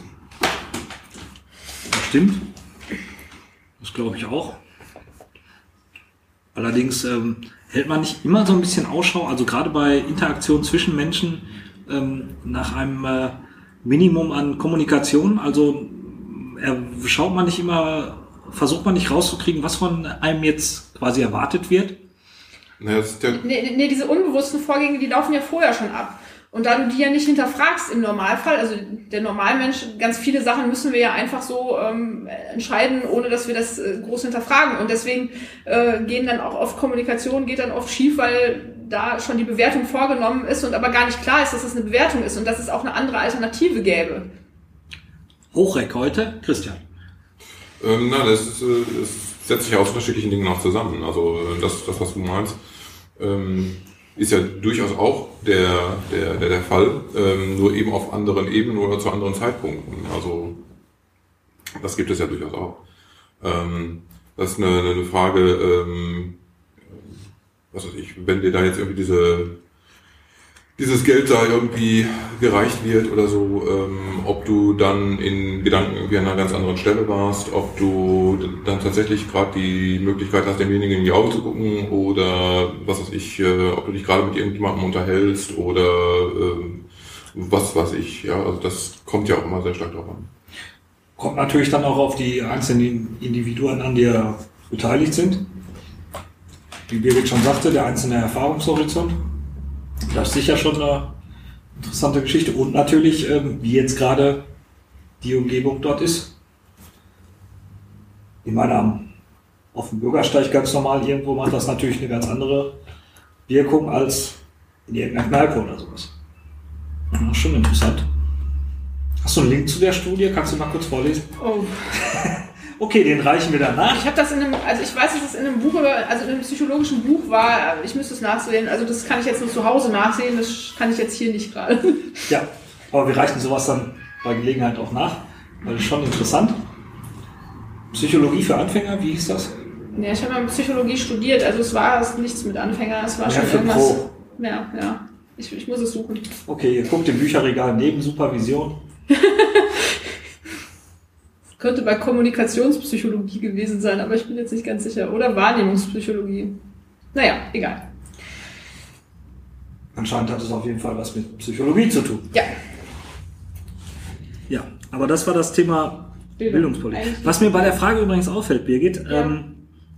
Stimmt. Das glaube ich auch. Allerdings ähm, hält man nicht immer so ein bisschen Ausschau, also gerade bei Interaktion zwischen Menschen, ähm, nach einem äh, Minimum an Kommunikation. Also äh, schaut man nicht immer, versucht man nicht rauszukriegen, was von einem jetzt quasi erwartet wird. Naja, das ist ja, Nee, nee, diese unbewussten Vorgänge, die laufen ja vorher schon ab. Und da du die ja nicht hinterfragst im Normalfall, also der Normalmensch, ganz viele Sachen müssen wir ja einfach so ähm, entscheiden, ohne dass wir das äh, groß hinterfragen. Und deswegen äh, gehen dann auch oft Kommunikation, geht dann oft schief, weil da schon die Bewertung vorgenommen ist und aber gar nicht klar ist, dass es eine Bewertung ist und dass es auch eine andere Alternative gäbe. Hochreck heute, Christian. Ähm, nein, das, ist, äh, das setzt sich aus unterschiedlichen Dingen auch zusammen. Also äh, das, das was du meinst, ähm, ist ja durchaus auch der, der, der, der Fall, ähm, nur eben auf anderen Ebenen oder zu anderen Zeitpunkten. Also das gibt es ja durchaus auch. Ähm, das ist eine, eine Frage, ähm, was weiß ich, wenn dir da jetzt irgendwie diese dieses Geld da irgendwie gereicht wird oder so, ähm, ob du dann in Gedanken irgendwie an einer ganz anderen Stelle warst, ob du dann tatsächlich gerade die Möglichkeit hast, demjenigen in die Augen zu gucken oder was weiß ich, äh, ob du dich gerade mit irgendjemandem unterhältst oder äh, was weiß ich, ja, also das kommt ja auch immer sehr stark drauf an. Kommt natürlich dann auch auf die einzelnen Individuen an, die ja beteiligt sind. Wie Birgit schon sagte, der einzelne Erfahrungshorizont. Das ist sicher schon eine interessante Geschichte. Und natürlich, ähm, wie jetzt gerade die Umgebung dort ist. Ich meine, am, auf dem Bürgersteig ganz normal irgendwo macht das natürlich eine ganz andere Wirkung als in irgendeiner Kneipe oder sowas. Ja, schon interessant. Hast du einen Link zu der Studie? Kannst du mal kurz vorlesen? Oh. Okay, den reichen wir dann nach. Ich habe das in einem, also ich weiß, dass es in einem Buch, also in einem psychologischen Buch war, ich müsste es nachsehen, also das kann ich jetzt nur zu Hause nachsehen, das kann ich jetzt hier nicht gerade. Ja, aber wir reichen sowas dann bei Gelegenheit auch nach, weil das ist schon interessant. Psychologie für Anfänger, wie hieß das? Ja, ich habe mal Psychologie studiert, also es war nichts mit Anfänger, es war Ja, schon für irgendwas. Pro. Ja, ja. Ich, ich muss es suchen. Okay, ihr guckt im Bücherregal neben Supervision. Könnte bei Kommunikationspsychologie gewesen sein, aber ich bin jetzt nicht ganz sicher. Oder Wahrnehmungspsychologie. Naja, egal. Anscheinend hat es auf jeden Fall was mit Psychologie zu tun. Ja. Ja, aber das war das Thema Bildung. Bildungspolitik. Eigentlich- Was mir bei der Frage übrigens auffällt, Birgit, Ja. ähm,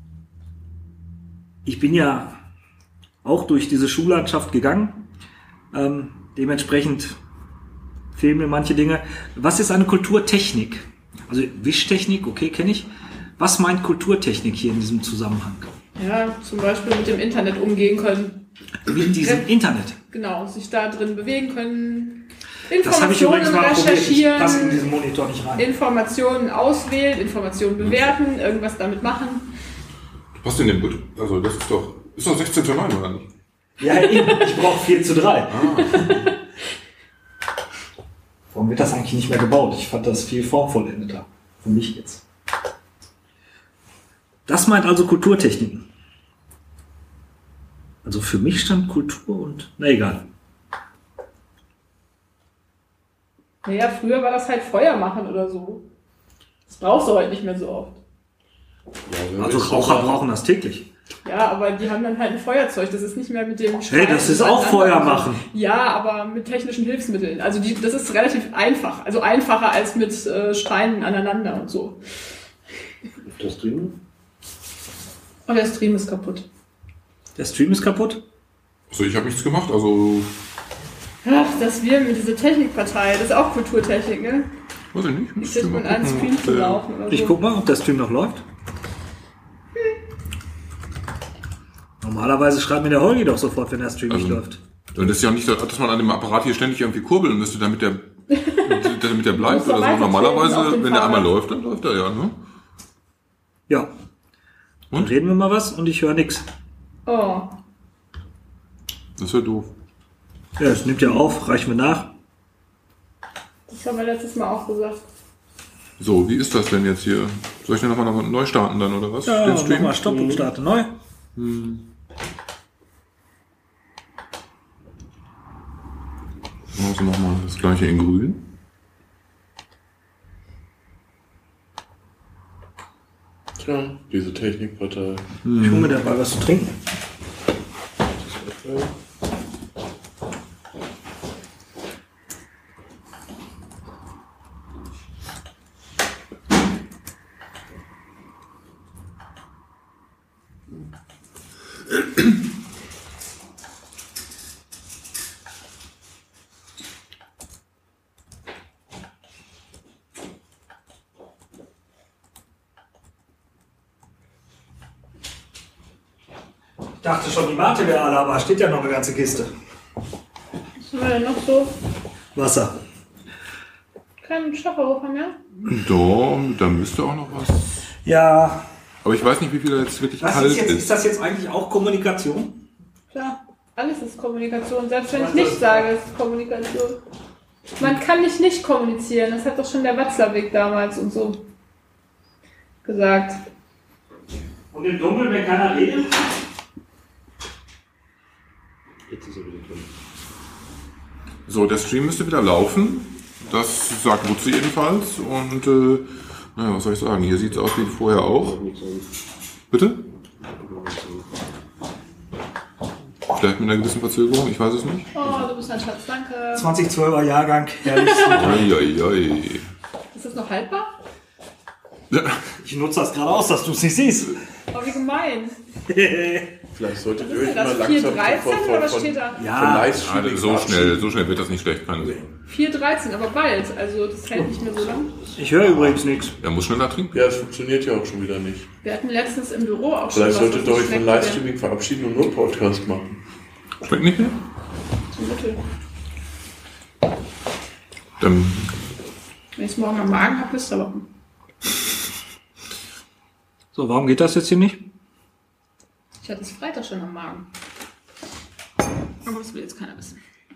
ich bin ja auch durch diese Schullandschaft gegangen. Ähm, dementsprechend fehlen mir manche Dinge. Was ist eine Kulturtechnik? Also Wischtechnik, okay, kenne ich. Was meint Kulturtechnik hier in diesem Zusammenhang? Ja, zum Beispiel mit dem Internet umgehen können. Mit diesem Internet. Genau, sich da drin bewegen können. Das habe ich Informationen übrigens mal probiert. Ich passe in recherchieren, diesen Monitor nicht rein. Informationen auswählen, Informationen bewerten, irgendwas damit machen. Was denn denn? Also das ist doch, ist doch sechzehn zu neun, oder nicht? Ja, eben. Ich brauche vier zu drei. Warum wird das eigentlich nicht mehr gebaut? Ich fand das viel formvollendeter. Für mich jetzt. Das meint also Kulturtechniken. Also für mich stand Kultur und... Na egal. Naja, früher war das halt Feuer machen oder so. Das brauchst du heute nicht mehr so oft. Ja, Also Raucher brauchen das täglich. Ja, aber die haben dann halt ein Feuerzeug. Das ist nicht mehr mit dem Hey, das ist auch Feuer machen. Ja, aber mit technischen Hilfsmitteln. Also die, das ist relativ einfach. Also einfacher als mit äh, Steinen aneinander und so. Das Stream? Und der Stream ist kaputt. Der Stream ist kaputt. Also ich habe nichts gemacht, also Ach, das wir mit dieser Technikpartei. Das ist auch Kulturtechnik, ne? weiß ich nicht. Ich Müsst sitze ihr mal mit einem gucken, Stream ob zu der- laufen oder so. Ich guck mal, ob der Stream noch läuft. Normalerweise schreibt mir der Holgi doch sofort, wenn der Stream nicht Also- läuft. Und das ist ja nicht so, dass man an dem Apparat hier ständig irgendwie kurbeln müsste, damit der, damit der bleibt Muss doch oder so. weitertreten auf Normalerweise, den wenn der einmal Fahrrad. läuft, dann läuft er ja, ne? Ja. Dann Und? reden wir mal was und ich höre nichts. Oh. Das ist ja doof. Ja, es nimmt ja auf, reichen wir nach. Das haben wir letztes Mal auch gesagt. So, wie ist das denn jetzt hier? Soll ich denn nochmal neu starten dann, oder was? Ja, Den mach Stream? mal Stopp und starte neu. Also nochmal das gleiche in grün. Tja, diese Technikpartei. Ich hole mir dabei was zu trinken. Ich dachte schon, die Mate wäre alle, aber steht ja noch eine ganze Kiste. Was haben wir denn noch so? Wasser. Kein Schafferhofer mehr? Da, da müsste auch noch was Ja, Aber ich weiß nicht, wie viel da jetzt wirklich was kalt ist, jetzt, ist. ist das jetzt eigentlich auch Kommunikation? Klar, alles ist Kommunikation. Selbst wenn ich nicht sage, es ist Kommunikation. Man kann nicht nicht kommunizieren. Das hat doch schon der Watzlawick damals und so gesagt. Und im Dunkeln, wenn keiner redet? Jetzt ist er wieder drin. So, der Stream müsste wieder laufen. Das sagt Lutze jedenfalls. Und, äh, naja, was soll ich sagen? Hier sieht es aus wie vorher auch. Bitte? Vielleicht mit einer gewissen Verzögerung, ich weiß es nicht. Oh, du bist ein Schatz, danke. zweitausendzwölfer Jahrgang, herrlich. Eieiei. Ist das noch haltbar? Ich nutze das gerade aus, dass du es nicht siehst. Oh, wie gemein. Vielleicht solltet Was ihr ist euch denn das? mal vier langsam dreizehn von, oder was von, steht da? von Ja, Livestreaming Ja, so verabschieden. schnell, so schnell wird das nicht schlecht, keine Sorge. vier dreizehn, aber bald. Also das hält nicht mehr so lang. Ich höre übrigens nichts. Er muss schneller trinken. Ja, es funktioniert ja auch schon wieder nicht. Wir hatten letztens im Büro auch schon Vielleicht was, solltet was ihr euch nicht von schmeckt. Livestreaming verabschieden und nur Podcast machen. Schmeckt nicht mehr? Zum Mittel. Dann, Wenn ich es morgen am Magen habe, wisst ihr warum. So, warum geht das jetzt hier nicht? Ich hatte es Freitag schon am Magen. Aber das will jetzt keiner wissen.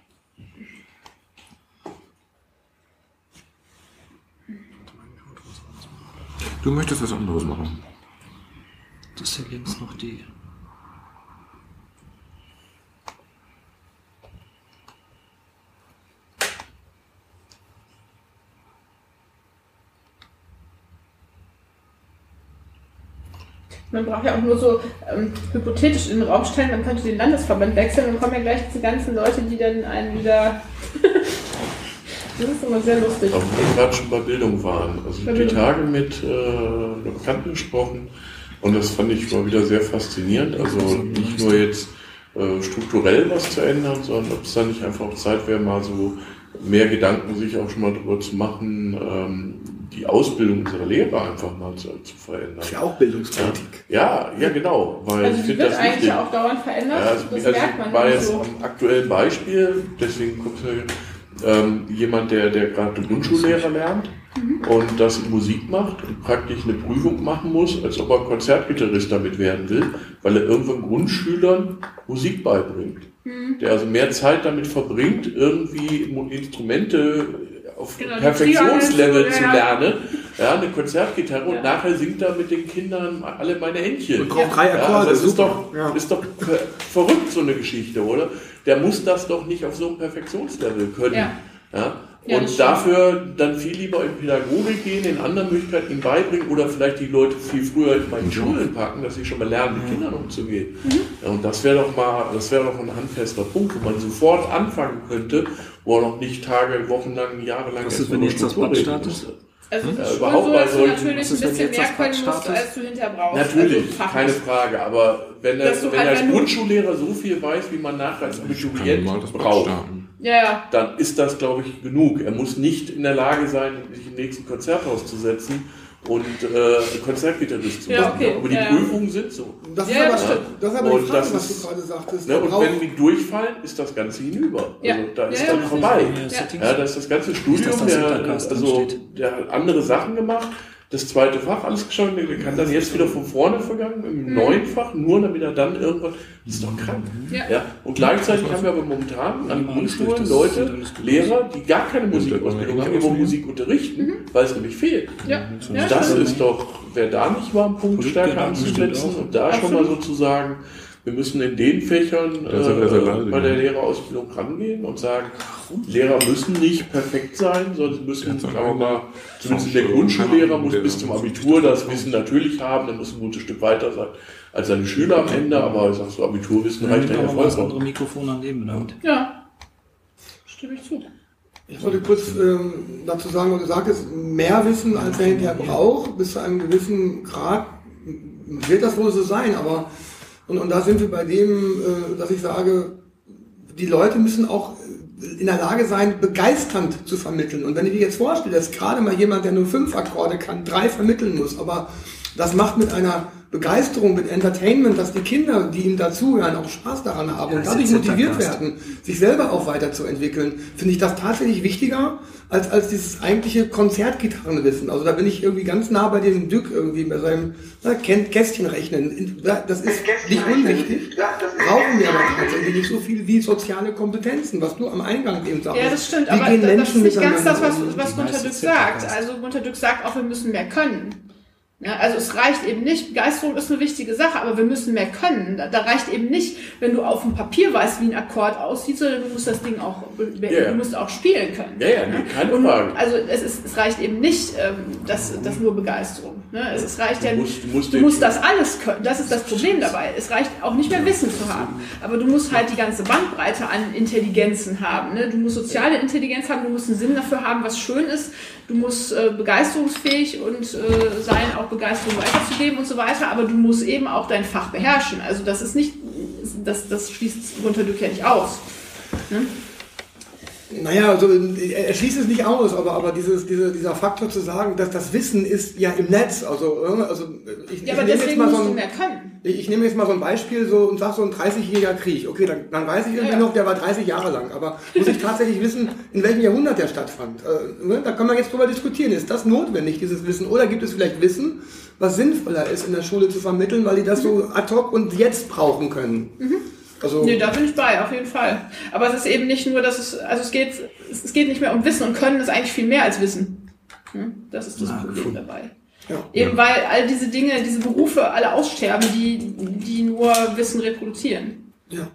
du möchtest was anderes machen. Das ist hier links noch die. Man braucht ja auch nur so ähm, hypothetisch in den Raum stellen, man könnte den Landesverband wechseln und kommen ja gleich diese ganzen Leute, die dann einen wieder... Das ist immer sehr lustig. Auch wenn wir gerade schon bei Bildung waren. Also ich habe die Bildung. Tage mit äh, einer Bekannten gesprochen und das fand ich mal wieder sehr faszinierend. Also nicht nur jetzt äh, strukturell was zu ändern, sondern ob es dann nicht einfach auch Zeit wäre, mal so mehr Gedanken sich auch schon mal darüber zu machen, ähm, die Ausbildung unserer Lehrer einfach mal zu, zu verändern. Das ist ja auch Bildungspolitik. Ja, ja, genau. Weil Also ich die finde wird das eigentlich wichtig. ja auch dauernd verändert, Ja, also, das also merkt man war nicht jetzt so. am aktuellen Beispiel, deswegen guckst du ähm, jemand, der, der gerade Grundschullehrer lernt und das in Musik macht und praktisch eine Prüfung machen muss, als ob er Konzertgitarrist damit werden will, weil er irgendwann Grundschülern Musik beibringt. Der also mehr Zeit damit verbringt, irgendwie Instrumente auf Genau, die Perfektionslevel Triangel, zu ja. lernen. Ja, eine Konzertgitarre und Ja. nachher singt er mit den Kindern alle meine Entchen. Und braucht drei Ja, Akkorde, also das ist super. doch, Ja. ist doch ver- verrückt, so eine Geschichte, oder? Der muss das doch nicht auf so einem Perfektionslevel können. Ja. Ja? Ja, Und das stimmt. dafür dann viel lieber in Pädagogik gehen, in anderen Möglichkeiten ihm beibringen oder vielleicht die Leute viel früher in meinen Schulen packen, dass sie schon mal lernen, mit Kindern umzugehen. Ja, und das wäre doch mal, das wäre doch ein handfester Punkt, wo man sofort anfangen könnte, wo er noch nicht Tage, wochenlang, jahrelang Was ist, erst wenn mal jetzt das Struktur Bad reden startet? musste. Also es Ja, ist schon überhaupt so, bei dass du solchen- natürlich was ein ist, wenn bisschen jetzt mehr das können Bad musst, startet? als du hinterher brauchst. Natürlich, also fachlich. keine Frage, aber wenn er, Dass du wenn halt, er als wenn du- Grundschullehrer so viel weiß, wie man nachher als Kann Abiturient mal das Bad braucht, starten. Ja, ja. dann ist das, glaube ich, genug. Er muss nicht in der Lage sein, sich im nächsten Konzerthaus zu setzen und äh, Konzertgitarrist zu Ja, machen. okay, Aber die ja. Prüfungen sind so. Das ist Ja, aber, das stimmt. das ist aber Und die Frage, das was ist- du gerade sagtest. Ne? Der Und braucht- wenn die durchfallen, ist das Ganze hinüber. Ja. Also da ist Ja, dann ja, vorbei. Ja. Ja, da ist das ganze Studium, dass das der, Intercast also, ansteht. der hat andere Sachen gemacht, das zweite Fach alles geschaut, der kann dann jetzt wieder von vorne vergangen, im neuen Fach, nur damit er dann irgendwann, das ist doch krank. Ja. Ja. Und gleichzeitig haben wir aber momentan an Grundschulen das Leute, sieht alles gut Lehrer, die gar keine Musikausbildung haben, aber Musik unterrichten, weil es nämlich fehlt. Ja. Ja, Das stimmt. ist doch, wäre da nicht mal ein Punkt stärker Politgedanken anzusetzen stimmt auch. und da schon mal sozusagen, wir müssen in den Fächern Da ist er besser äh, alleine, bei der ja. Lehrerausbildung rangehen und sagen, Lehrer müssen nicht perfekt sein, sondern sie müssen, Ganz sagen wir alleine. mal, zumindest der Grundschullehrer muss bis zum Abitur das Wissen natürlich haben, der muss ein gutes Stück weiter sein als seine Schüler am Ende, aber ich sag so, Abiturwissen reicht ja Ja, aber das andere vollkommen. Mikrofon an dem benannt. Ja. Stimme ich zu. Ich wollte kurz ähm, dazu sagen, was du sagtest, mehr Wissen, als er hinterher braucht, bis zu einem gewissen Grad wird das wohl so sein, aber und, und da sind wir bei dem, äh, dass ich sage, die Leute müssen auch in der Lage sein, begeisternd zu vermitteln. Und wenn ich dir jetzt vorstelle, dass gerade mal jemand, der nur fünf Akkorde kann, drei vermitteln muss, aber das macht mit einer Begeisterung mit Entertainment, dass die Kinder, die ihm dazuhören, auch Spaß daran haben Ja, und dadurch ist jetzt motiviert Zetterkast. werden, sich selber auch weiterzuentwickeln, finde ich das tatsächlich wichtiger als, als dieses eigentliche Konzertgitarrenwissen. Also da bin ich irgendwie ganz nah bei diesem Dück irgendwie, bei seinem na, Kä- Kästchen rechnen. Das ist nicht unwichtig, brauchen wir aber tatsächlich nicht so viel wie soziale Kompetenzen, was du am Eingang eben sagst. Ja, das stimmt, Wie aber gehen das ist Menschen nicht ganz das, miteinander was, um? was Die Gunter meiste Dück Zeit sagt. verpasst. Also Gunter Dück sagt auch, wir müssen mehr können. Ja, also es reicht eben nicht, Begeisterung ist eine wichtige Sache, aber wir müssen mehr können. Da, da reicht eben nicht, wenn du auf dem Papier weißt, wie ein Akkord aussieht, sondern du musst das Ding auch, Ja. du musst auch spielen können. Ja, ja, nee, keine Und, Frage. also es, ist, es reicht eben nicht, ähm, das, das nur Begeisterung. Ne? Es, es reicht ja, Du musst- du musst du den- musst das alles können. Das ist das Problem dabei. Es reicht auch nicht mehr Wissen zu haben, aber du musst halt die ganze Bandbreite an Intelligenzen haben. Ne? Du musst soziale Intelligenz haben, du musst einen Sinn dafür haben, was schön ist. Du musst äh, begeisterungsfähig und äh, sein, auch Begeisterung weiterzugeben und so weiter, aber du musst eben auch dein Fach beherrschen. Also das ist nicht, das, das schließt Gunter Dück ja nicht aus. Ne? Naja, also er schließt es nicht aus, aber, aber dieses, diese, dieser Faktor zu sagen, dass das Wissen ist ja im Netz. Also, also ich, Ja, ich aber nehme jetzt deswegen mal musst so du ein, mehr können. ich, ich nehme jetzt mal so ein Beispiel so und sage so ein dreißigjähriger Krieg. Okay, dann, dann weiß ich irgendwie Ja. noch, der war dreißig Jahre lang. Aber muss ich tatsächlich wissen, in welchem Jahrhundert der stattfand? Äh, ne? Da kann man jetzt drüber diskutieren. Ist das notwendig, dieses Wissen? Oder gibt es vielleicht Wissen, was sinnvoller ist, in der Schule zu vermitteln, weil die das so ad hoc und jetzt brauchen können? Also, Nee, da bin ich bei, auf jeden Fall. Aber es ist eben nicht nur, dass es, also es geht, es, es geht nicht mehr um Wissen und Können ist eigentlich viel mehr als Wissen. Hm? Das ist das Ah, Problem gefunden. dabei. ja. Eben weil all diese Dinge, diese Berufe alle aussterben, die, die nur Wissen reproduzieren. Ja.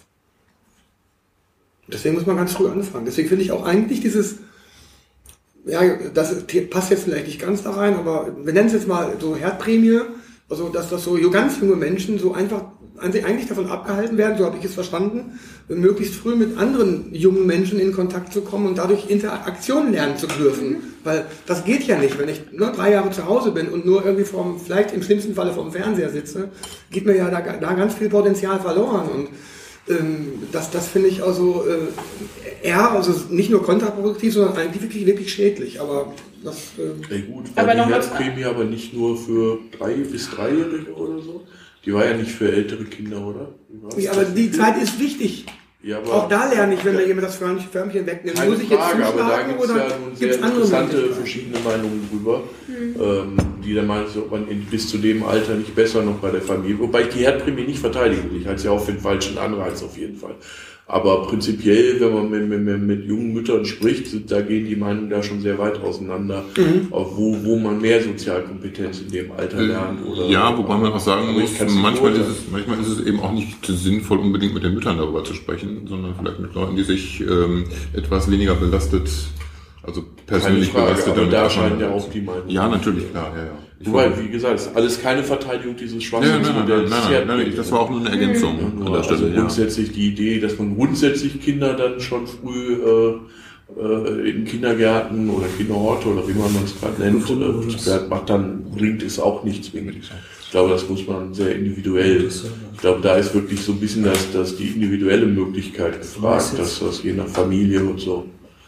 Deswegen muss man ganz früh anfangen. Deswegen finde ich auch eigentlich dieses, ja, das passt jetzt vielleicht nicht ganz da rein, aber wir nennen es jetzt mal so Herdprämie, also dass das so ganz junge Menschen so einfach eigentlich davon abgehalten werden, so habe ich es verstanden, möglichst früh mit anderen jungen Menschen in Kontakt zu kommen und dadurch Interaktion lernen zu dürfen. Mhm. Weil das geht ja nicht, wenn ich nur drei Jahre zu Hause bin und nur irgendwie vorm, vielleicht im schlimmsten Falle vorm Fernseher sitze, geht mir ja da, da ganz viel Potenzial verloren. Und ähm, das, das finde ich also äh, eher, also nicht nur kontraproduktiv, sondern eigentlich wirklich, wirklich schädlich. Aber das... Äh, Ja, gut, Aber war die noch mal- Herzprämie aber nicht nur für drei- bis dreijährige oder so? Die war ja nicht für ältere Kinder, oder? ja, aber die Zeit ist wichtig. Ja, aber Auch da lerne ich, wenn mir jemand das Förmchen Förmchen wegnimmt. keine Muss ich jetzt Frage, aber da zuschlagen gibt es oder ja nun sehr gibt es andere interessante Möglichkeiten? verschiedene Meinungen drüber, ähm, die dann meinen, ob man in, bis zu dem Alter nicht besser noch bei der Familie, wobei ich die Herdprämie nicht verteidigen will, ich halte sie auch für den falschen Anreiz auf jeden Fall. Aber prinzipiell, wenn man mit, mit, mit jungen Müttern spricht, da gehen die Meinungen da schon sehr weit auseinander, Mhm. auf wo, wo man mehr Sozialkompetenz in dem Alter lernt. Oder, Ja, wobei man auch sagen aber ich muss, kann's nicht manchmal ist, beurteilen. es, manchmal ist es eben auch nicht sinnvoll, unbedingt mit den Müttern darüber zu sprechen, sondern vielleicht mit Leuten, die sich ähm, etwas weniger belastet, also persönlich Keine Frage, belastet. aber damit da auseinandersetzen. scheinen ja auch die Meinungen. Ja, natürlich, klar, ja, ja. Ich Wobei, wollte- wie gesagt, ist alles keine Verteidigung dieses ja, nein, nein, nein, Schwachsinnsmodells. nein, nein, nein, nein, das war auch nur eine Ergänzung an Nur, der also Stelle, ja. grundsätzlich die Idee, dass man grundsätzlich Kinder dann schon früh äh, äh, in Kindergärten oder Kinderorte oder wie man es gerade nennt, äh, sperrt, macht, dann bringt es auch nicht zwingend. Ich glaube, das muss man sehr individuell. Ich glaube, da ist wirklich so ein bisschen das, das die individuelle Möglichkeit gefragt, dass das je nach Familie und so.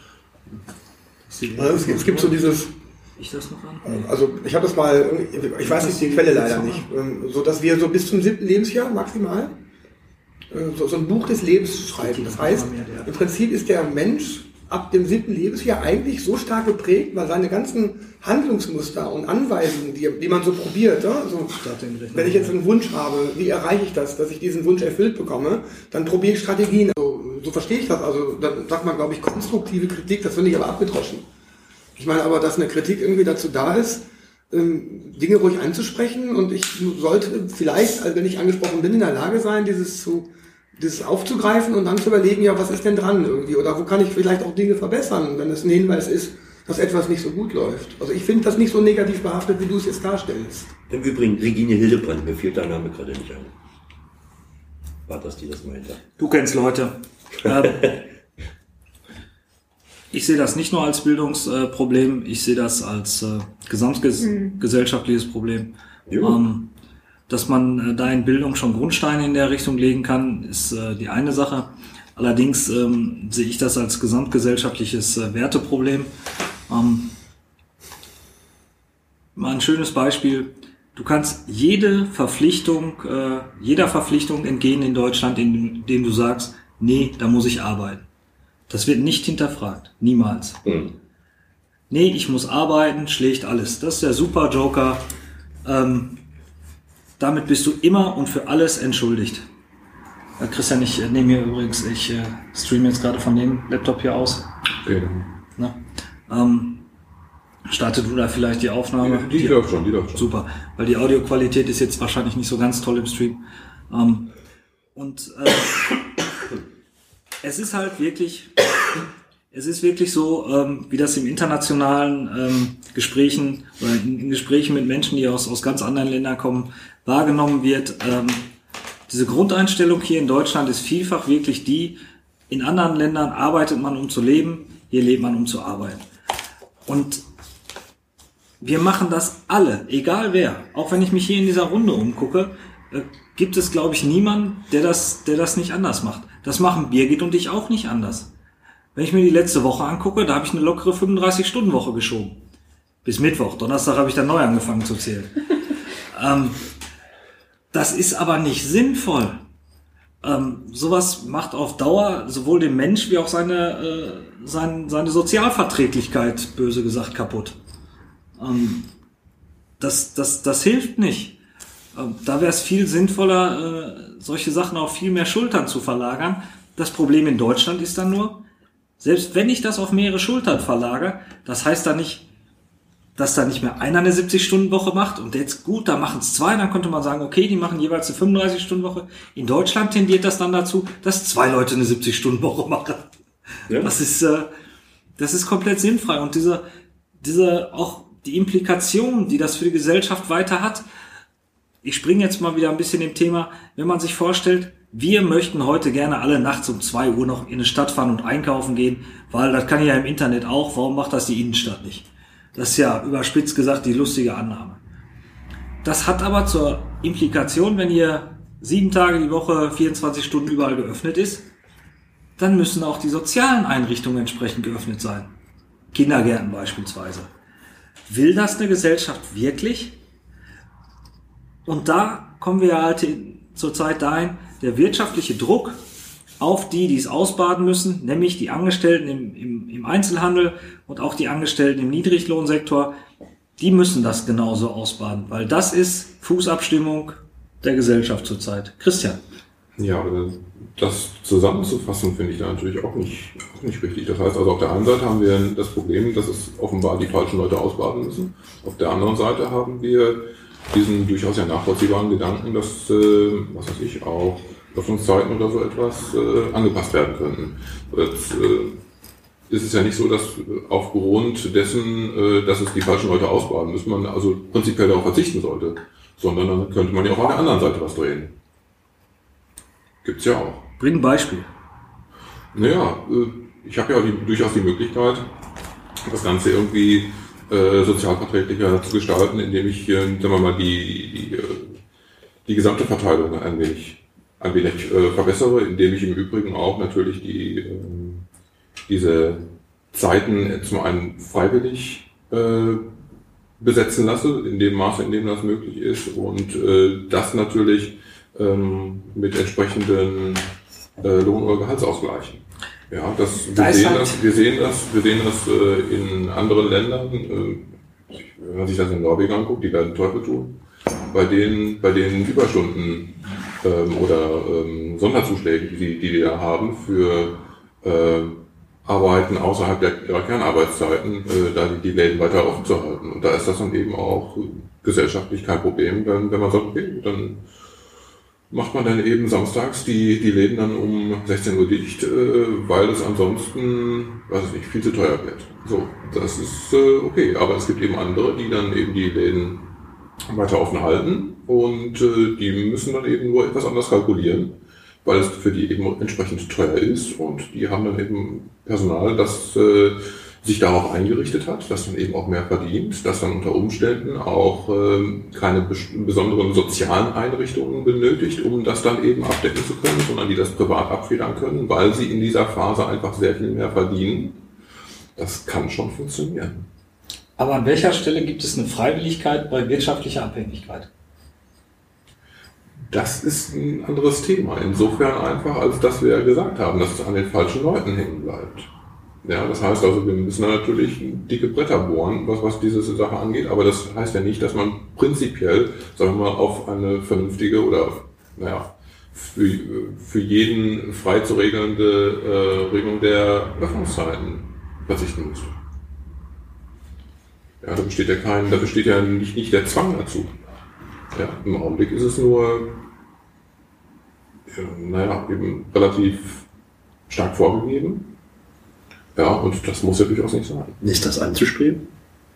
Also es, gibt, es gibt so dieses, Ich das noch an? also ich habe das mal, ich weiß nicht die Quelle leider nicht, so dass wir so bis zum siebten Lebensjahr maximal äh, so, so ein Buch des Lebens schreiben. Das heißt, im Prinzip ist der Mensch ab dem siebten Lebensjahr eigentlich so stark geprägt, weil seine ganzen Handlungsmuster und Anweisungen, die, die man so probiert, ja, also, wenn ich jetzt einen Wunsch habe, wie erreiche ich das, dass ich diesen Wunsch erfüllt bekomme, dann probiere ich Strategien. Also, so verstehe ich das. Also dann sagt man, glaube ich, konstruktive Kritik, das finde ich aber abgedroschen. Ich meine aber, dass eine Kritik irgendwie dazu da ist, ähm, Dinge ruhig anzusprechen und ich sollte vielleicht, also wenn ich angesprochen bin, in der Lage sein, dieses zu dieses aufzugreifen und dann zu überlegen, ja, was ist denn dran irgendwie oder wo kann ich vielleicht auch Dinge verbessern, wenn es ein Hinweis ist, dass etwas nicht so gut läuft. Also ich finde das nicht so negativ behaftet, wie du es jetzt darstellst. Im Übrigen, Regine Hildebrand, mir fiel dein Name gerade nicht ein. War das, die das meinte? Du kennst Leute. Ähm, ich sehe das nicht nur als Bildungsproblem, ich sehe das als äh, gesamtgesellschaftliches Problem. Jo. Ähm, dass man äh, da in Bildung schon Grundsteine in der Richtung legen kann, ist äh, die eine Sache. Allerdings ähm, sehe ich das als gesamtgesellschaftliches äh, Werteproblem. Ähm, mal ein schönes Beispiel. Du kannst jede Verpflichtung, äh, jeder Verpflichtung entgehen in Deutschland, indem du sagst, nee, da muss ich arbeiten. Das wird nicht hinterfragt. Niemals. Mhm. Nee, ich muss arbeiten, schlägt alles. Das ist der super Joker. Ähm, damit bist du immer und für alles entschuldigt. Äh, Christian, ich äh, nehme hier übrigens, ich äh, streame jetzt gerade von dem Laptop hier aus. Okay. Na, ähm, Startet du da vielleicht die Aufnahme? Die, die läuft schon, die läuft schon. Super, weil die Audioqualität ist jetzt wahrscheinlich nicht so ganz toll im Stream. Ähm, und äh, es ist halt wirklich, es ist wirklich so, ähm, wie das im internationalen ähm, Gesprächen oder in, in Gesprächen mit Menschen, die aus, aus ganz anderen Ländern kommen, wahrgenommen wird. Ähm, diese Grundeinstellung hier in Deutschland ist vielfach wirklich die, in anderen Ländern arbeitet man, um zu leben, hier lebt man, um zu arbeiten. Und wir machen das alle, egal wer. Auch wenn ich mich hier in dieser Runde umgucke, äh, gibt es, glaube ich, niemanden, der das, der das nicht anders macht. Das machen Birgit und ich auch nicht anders. Wenn ich mir die letzte Woche angucke, da habe ich eine lockere fünfunddreißig-Stunden-Woche geschoben. Bis Mittwoch. Donnerstag habe ich dann neu angefangen zu zählen. ähm, das ist aber nicht sinnvoll. Ähm, sowas macht auf Dauer sowohl den Mensch wie auch seine, äh, sein, seine Sozialverträglichkeit, böse gesagt, kaputt. Ähm, das, das, das hilft nicht. Ähm, da wäre es viel sinnvoller, äh, solche Sachen auf viel mehr Schultern zu verlagern. Das Problem in Deutschland ist dann nur, selbst wenn ich das auf mehrere Schultern verlagere, das heißt dann nicht, dass da nicht mehr einer eine siebzig-Stunden-Woche macht und jetzt gut, da machen es zwei, dann könnte man sagen, okay, die machen jeweils eine fünfunddreißig-Stunden-Woche. In Deutschland tendiert das dann dazu, dass zwei Leute eine siebzig-Stunden-Woche machen. Ja. Das ist, äh, das ist komplett sinnfrei und diese, diese auch die Implikation, die das für die Gesellschaft weiter hat. Ich springe jetzt mal wieder ein bisschen im Thema, wenn man sich vorstellt, wir möchten heute gerne alle nachts um zwei Uhr noch in eine Stadt fahren und einkaufen gehen, weil das kann ja im Internet auch, warum macht das die Innenstadt nicht? Das ist ja überspitzt gesagt die lustige Annahme. Das hat aber zur Implikation, wenn hier sieben Tage die Woche, vierundzwanzig Stunden überall geöffnet ist, dann müssen auch die sozialen Einrichtungen entsprechend geöffnet sein. Kindergärten beispielsweise. Will das eine Gesellschaft wirklich? Und da kommen wir halt zurzeit dahin, der wirtschaftliche Druck auf die, die es ausbaden müssen, nämlich die Angestellten im, im, im Einzelhandel und auch die Angestellten im Niedriglohnsektor, die müssen das genauso ausbaden, weil das ist Fußabstimmung der Gesellschaft zurzeit. Christian. Ja, das zusammenzufassen finde ich da natürlich auch nicht, auch nicht richtig. Das heißt also, auf der einen Seite haben wir das Problem, dass es offenbar die falschen Leute ausbaden müssen. Auf der anderen Seite haben wir diesen durchaus ja nachvollziehbaren Gedanken, dass, äh, was weiß ich, auch Öffnungszeiten oder so etwas äh, angepasst werden könnten. Jetzt äh, ist es ja nicht so, dass aufgrund dessen, äh, dass es die falschen Leute ausbaden müssen, man also prinzipiell darauf verzichten sollte, sondern dann könnte man ja auch an der anderen Seite was drehen. Gibt's ja auch. Bring ein Beispiel. Naja, ich habe ja die, durchaus die Möglichkeit, das Ganze irgendwie äh, sozialverträglicher zu gestalten, indem ich, äh, sagen wir mal, die, die, die gesamte Verteilung ein wenig, ein wenig äh, verbessere, indem ich im Übrigen auch natürlich die, äh, diese Zeiten zum einen freiwillig äh, besetzen lasse, in dem Maße, in dem das möglich ist, und äh, das natürlich ähm, mit entsprechenden äh, Lohn- oder Gehaltsausgleichen. Ja, das, wir, da sehen halt das, wir sehen das, wir sehen das äh, in anderen Ländern, äh, wenn man sich das in Norwegen anguckt, die werden Teufel tun, bei denen, bei den Überstunden ähm, oder ähm, Sonderzuschlägen, die, die die da haben für äh, Arbeiten außerhalb der, ihrer Kernarbeitszeiten, äh, da die, die Läden weiter offen zu halten. Und da ist das dann eben auch gesellschaftlich kein Problem, wenn, wenn man sagt, okay, dann macht man dann eben samstags die, die Läden dann um sechzehn Uhr dicht, äh, weil es ansonsten, weiß ich nicht, viel zu teuer wird. So, das ist äh, okay, aber es gibt eben andere, die dann eben die Läden weiter offen halten und äh, die müssen dann eben nur etwas anders kalkulieren, weil es für die eben entsprechend teuer ist, und die haben dann eben Personal, das äh, sich darauf eingerichtet hat, das dann eben auch mehr verdient, das dann unter Umständen auch äh, keine bes- besonderen sozialen Einrichtungen benötigt, um das dann eben abdecken zu können, sondern die das privat abfedern können, weil sie in dieser Phase einfach sehr viel mehr verdienen. Das kann schon funktionieren. Aber an welcher Stelle gibt es eine Freiwilligkeit bei wirtschaftlicher Abhängigkeit? Das ist ein anderes Thema. Insofern einfach, als dass wir ja gesagt haben, dass es an den falschen Leuten hängen bleibt. Ja, das heißt also, wir müssen da natürlich dicke Bretter bohren, was, was diese Sache angeht, aber das heißt ja nicht, dass man prinzipiell, sagen wir mal, auf eine vernünftige oder, naja, für, für jeden frei zu regelnde äh, Regelung der Öffnungszeiten verzichten müsste. Ja, da besteht ja kein, da besteht ja nicht, nicht der Zwang dazu. Ja, im Augenblick ist es nur, ja, naja, eben relativ stark vorgegeben. Ja, und das muss ja durchaus nicht sein. Ist das anzustreben?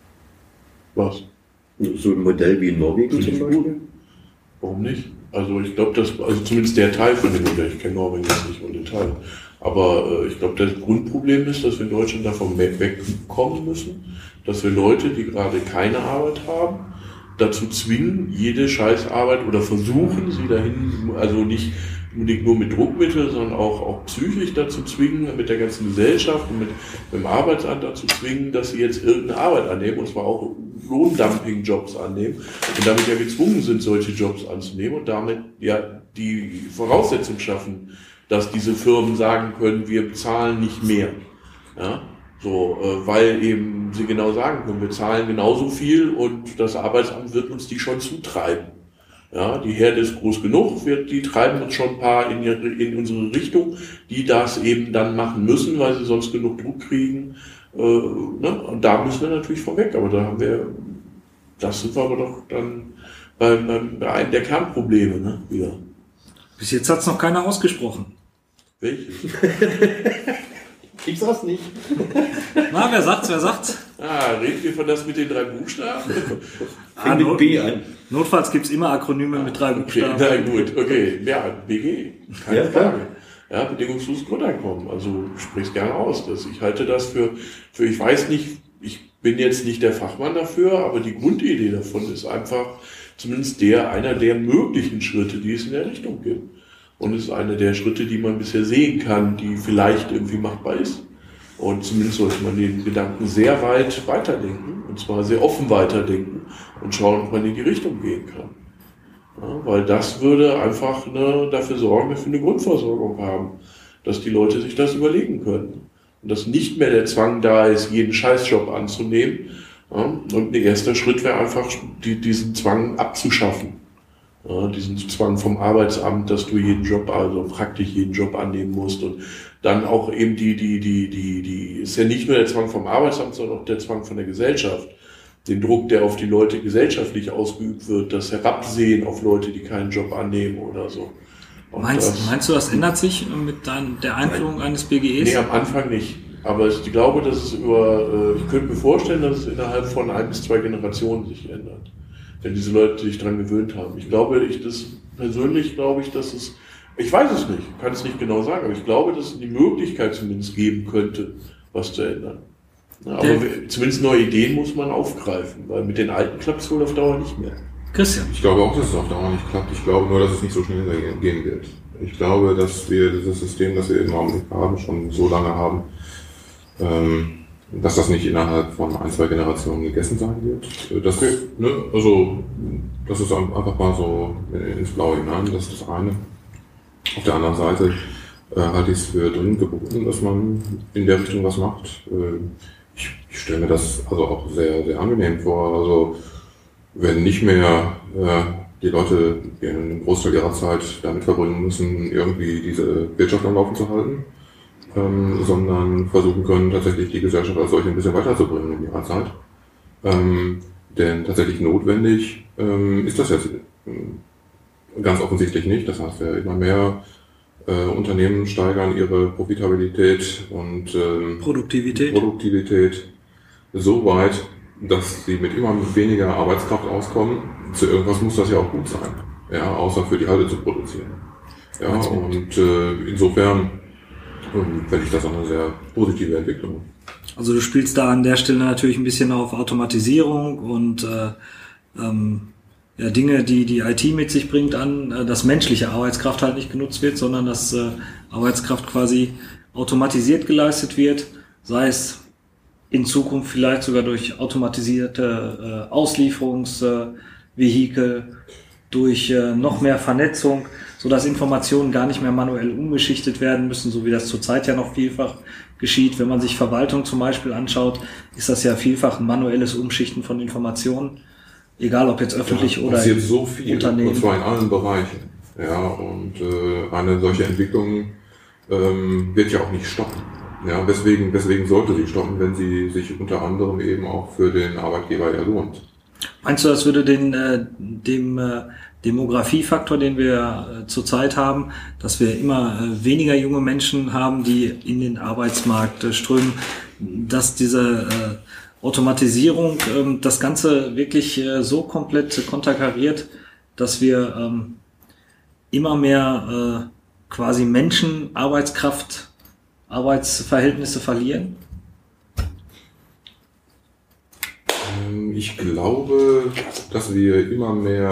Was? So ein Modell wie in Norwegen zum Beispiel? Warum nicht? Also ich glaube, dass, also zumindest der Teil von dem Modell, ich kenne Norwegen jetzt nicht und den Teil, aber äh, ich glaube, das Grundproblem ist, dass wir in Deutschland davon wegkommen müssen, dass wir Leute, die gerade keine Arbeit haben, dazu zwingen, jede Scheißarbeit oder versuchen, sie dahin, also nicht unbedingt nur mit Druckmitteln, sondern auch, auch psychisch dazu zwingen, mit der ganzen Gesellschaft und mit, mit dem Arbeitsamt dazu zwingen, dass sie jetzt irgendeine Arbeit annehmen, und zwar auch Lohndumping-Jobs annehmen und damit ja gezwungen sind, solche Jobs anzunehmen und damit ja die Voraussetzung schaffen, dass diese Firmen sagen können, wir bezahlen nicht mehr. Ja? So, äh, weil eben sie genau sagen können, wir zahlen genauso viel und das Arbeitsamt wird uns die schon zutreiben. Ja, die Herde ist groß genug, wir, die treiben uns schon ein paar in, ihre, in unsere Richtung, die das eben dann machen müssen, weil sie sonst genug Druck kriegen. Äh, ne? Und da müssen wir natürlich vorweg, aber da haben wir, das sind wir aber doch dann bei, bei, bei einem der Kernprobleme, ne? Wieder. Bis jetzt hat es noch keiner ausgesprochen. Welches? Ich sag's nicht. Na, wer sagt's, wer sagt's? Ah, reden wir von das mit den drei Buchstaben? Ah, mit Not, B an. Notfalls gibt's immer Akronyme mit drei Okay, Buchstaben. na gut, okay. Ja, B G, keine Ja, Frage. Ja, bedingungsloses Grundeinkommen. Also sprich's gerne aus. Das, ich halte das für, für, ich weiß nicht, ich bin jetzt nicht der Fachmann dafür, aber die Grundidee davon ist einfach zumindest der, einer der möglichen Schritte, die es in der Richtung gibt. Und es ist einer der Schritte, die man bisher sehen kann, die vielleicht irgendwie machbar ist. Und zumindest sollte man den Gedanken sehr weit weiterdenken, und zwar sehr offen weiterdenken und schauen, ob man in die Richtung gehen kann. Ja, weil das würde einfach ne, dafür sorgen, dass wir eine Grundversorgung haben, dass die Leute sich das überlegen können. Und dass nicht mehr der Zwang da ist, jeden Scheißjob anzunehmen. Ja, und ein erster Schritt wäre einfach, die, diesen Zwang abzuschaffen. Ja, diesen Zwang vom Arbeitsamt, dass du jeden Job, also praktisch jeden Job annehmen musst, und dann auch eben die, die, die, die, die, ist ja nicht nur der Zwang vom Arbeitsamt, sondern auch der Zwang von der Gesellschaft. Den Druck, der auf die Leute gesellschaftlich ausgeübt wird, das Herabsehen auf Leute, die keinen Job annehmen oder so. Und Meinst, das, meinst du, das ändert sich mit dein, der Einführung Nein. eines B G Es? Nee, am Anfang nicht. Aber ich glaube, dass es über, ich könnte mir vorstellen, dass es innerhalb von ein bis zwei Generationen sich ändert. Wenn diese Leute sich dran gewöhnt haben. Ich glaube, ich das persönlich glaube ich, dass es, ich weiß es nicht, kann es nicht genau sagen, aber ich glaube, dass es die Möglichkeit zumindest geben könnte, was zu ändern. Ja, aber ja. Zumindest neue Ideen muss man aufgreifen, weil mit den alten klappt es wohl auf Dauer nicht mehr. Christian? Ich glaube auch, dass es auf Dauer nicht klappt. Ich glaube nur, dass es nicht so schnell gehen wird. Ich glaube, dass wir dieses System, das wir im Augenblick haben, schon so lange haben, ähm, dass das nicht innerhalb von ein, zwei Generationen gegessen sein wird. Das, okay. ne, also, das ist einfach mal so ins Blaue hinein, das ist das eine. Auf der anderen Seite äh, halte ich es für dringend geboten, dass man in der Richtung was macht. Äh, ich, ich stelle mir das also auch sehr, sehr angenehm vor. Also, wenn nicht mehr äh, die Leute einen Großteil ihrer Zeit damit verbringen müssen, irgendwie diese Wirtschaft am Laufen zu halten, Ähm, sondern versuchen können, tatsächlich die Gesellschaft als solche ein bisschen weiterzubringen in ihrer Zeit. Ähm, denn tatsächlich notwendig ähm, ist das jetzt äh, ganz offensichtlich nicht. Das heißt, ja, immer mehr äh, Unternehmen steigern ihre Profitabilität und ähm, Produktivität. Produktivität so weit, dass sie mit immer weniger Arbeitskraft auskommen. Zu irgendwas muss das ja auch gut sein, ja, außer für die Halde zu produzieren. Ja, und äh, insofern finde ich das eine sehr positive Entwicklung. Also du spielst da an der Stelle natürlich ein bisschen auf Automatisierung und äh, ähm, ja, Dinge, die die I T mit sich bringt, an, äh, dass menschliche Arbeitskraft halt nicht genutzt wird, sondern dass äh, Arbeitskraft quasi automatisiert geleistet wird, sei es in Zukunft vielleicht sogar durch automatisierte äh, Auslieferungsvehikel, äh, durch äh, noch mehr Vernetzung, sodass Informationen gar nicht mehr manuell umgeschichtet werden müssen, so wie das zurzeit ja noch vielfach geschieht. Wenn man sich Verwaltung zum Beispiel anschaut, ist das ja vielfach ein manuelles Umschichten von Informationen, egal ob jetzt öffentlich ja, oder passiert so viel, Unternehmen. Und zwar in allen Bereichen. Ja, und äh, eine solche Entwicklung ähm, wird ja auch nicht stoppen. Ja, weswegen, weswegen sollte sie stoppen, wenn sie sich unter anderem eben auch für den Arbeitgeber ja lohnt. Meinst du, das würde den äh, dem äh, Demografiefaktor, den wir äh, zurzeit haben, dass wir immer äh, weniger junge Menschen haben, die in den Arbeitsmarkt äh, strömen, dass diese äh, Automatisierung äh, das Ganze wirklich äh, so komplett konterkariert, dass wir ähm, immer mehr äh, quasi Menschen, Arbeitskraft, Arbeitsverhältnisse verlieren? Ich glaube, dass wir immer mehr,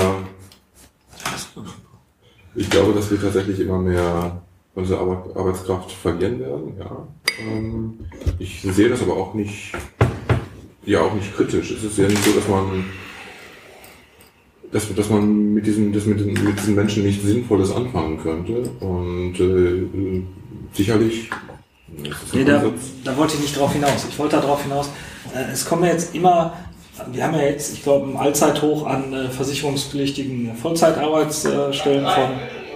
ich glaube, dass wir tatsächlich immer mehr unsere Arbeitskraft verlieren werden, ja. Ich sehe das aber auch nicht, ja, auch nicht kritisch. Es ist ja nicht so, dass man, dass, dass man mit diesen, dass mit, diesen, mit diesen Menschen nichts Sinnvolles anfangen könnte. Und äh, sicherlich. Nee, da, da wollte ich nicht drauf hinaus. Ich wollte da drauf hinaus. Äh, es kommen ja jetzt immer, wir haben ja jetzt, ich glaube, ein Allzeithoch an äh, versicherungspflichtigen Vollzeitarbeitsstellen von.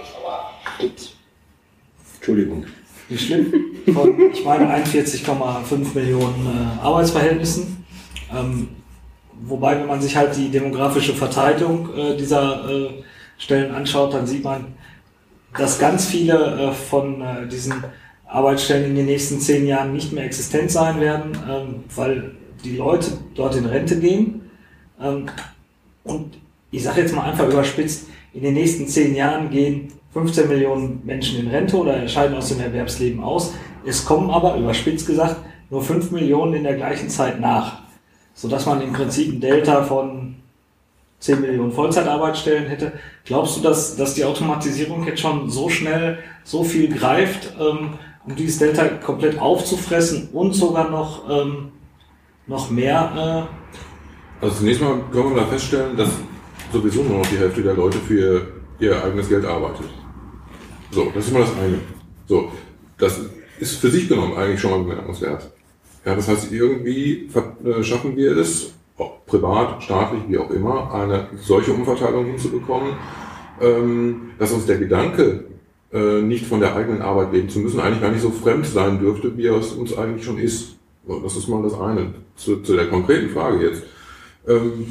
Entschuldigung. Nicht schlimm. Von, ich meine, einundvierzig Komma fünf Millionen äh, Arbeitsverhältnissen. Ähm, wobei, wenn man sich halt die demografische Verteilung äh, dieser äh, Stellen anschaut, dann sieht man, dass ganz viele äh, von äh, diesen Arbeitsstellen in den nächsten zehn Jahren nicht mehr existent sein werden, ähm, weil die Leute dort in Rente gehen. Ähm, und ich sage jetzt mal einfach überspitzt, in den nächsten zehn Jahren gehen fünfzehn Millionen Menschen in Rente oder scheiden aus dem Erwerbsleben aus. Es kommen aber, überspitzt gesagt, nur fünf Millionen in der gleichen Zeit nach, sodass man im Prinzip ein Delta von zehn Millionen Vollzeitarbeitsstellen hätte. Glaubst du, dass, dass die Automatisierung jetzt schon so schnell so viel greift, ähm, um dieses Delta komplett aufzufressen und sogar noch, ähm, noch mehr? Äh also zunächst mal können wir mal feststellen, dass sowieso nur noch die Hälfte der Leute für ihr eigenes Geld arbeitet. So, das ist mal das eine. So, das ist für sich genommen eigentlich schon mal bemerkenswert. Ja, das heißt, irgendwie schaffen wir es, ob privat, staatlich, wie auch immer, eine solche Umverteilung hinzubekommen, ähm, dass uns der Gedanke, äh, nicht von der eigenen Arbeit leben zu müssen, eigentlich gar nicht so fremd sein dürfte, wie es uns eigentlich schon ist. So, das ist mal das eine. Zu, zu der konkreten Frage jetzt. Ähm,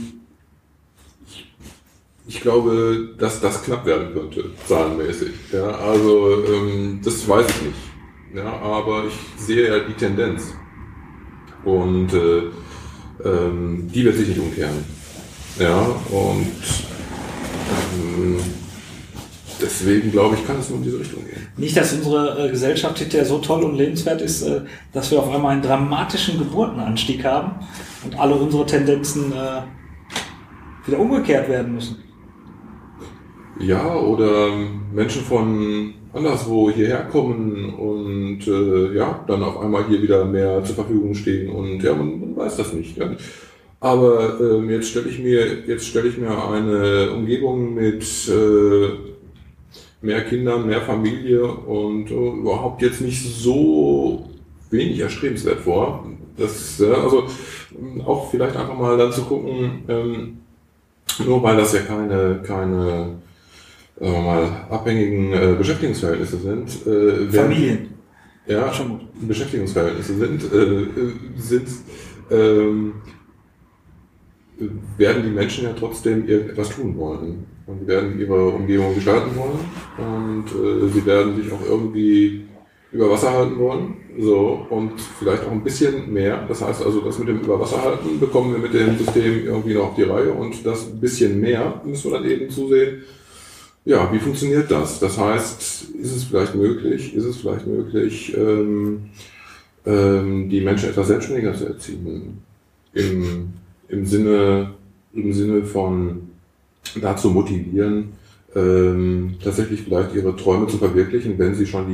Ich glaube, dass das knapp werden könnte, zahlenmäßig. Ja, also ähm, das weiß ich nicht. Ja, aber ich sehe ja die Tendenz. Und äh, ähm, die wird sich nicht umkehren. Ja, und ähm, deswegen glaube ich, kann es nur in diese Richtung gehen. Nicht, dass unsere äh, Gesellschaft hinterher so toll und lebenswert ist, äh, dass wir auf einmal einen dramatischen Geburtenanstieg haben und alle unsere Tendenzen äh, wieder umgekehrt werden müssen. Ja, oder Menschen von anderswo hierher kommen und äh, ja, dann auf einmal hier wieder mehr zur Verfügung stehen und ja, man, man weiß das nicht. Ja. Aber ähm, jetzt stelle ich mir jetzt stelle ich mir eine Umgebung mit äh, mehr Kindern, mehr Familie und äh, überhaupt jetzt nicht so wenig erstrebenswert vor. Das, äh, also auch vielleicht einfach mal dann zu gucken, ähm, nur weil das ja keine keine sagen wir mal, abhängigen äh, Beschäftigungsverhältnisse sind. Äh, Familien. Ja, schon Beschäftigungsverhältnisse sind, äh, sind ähm, werden die Menschen ja trotzdem irgendetwas tun wollen. Und sie werden ihre Umgebung gestalten wollen und äh, sie werden sich auch irgendwie über Wasser halten wollen. So, und vielleicht auch ein bisschen mehr. Das heißt also, das mit dem Überwasserhalten bekommen wir mit dem System irgendwie noch auf die Reihe und das bisschen mehr müssen wir dann eben zusehen. Ja, wie funktioniert das? Das heißt, ist es vielleicht möglich, ist es vielleicht möglich, ähm, ähm, die Menschen etwas selbstständiger zu erziehen? Im, im Sinne, im Sinne von dazu motivieren, ähm, tatsächlich vielleicht ihre Träume zu verwirklichen, wenn sie schon die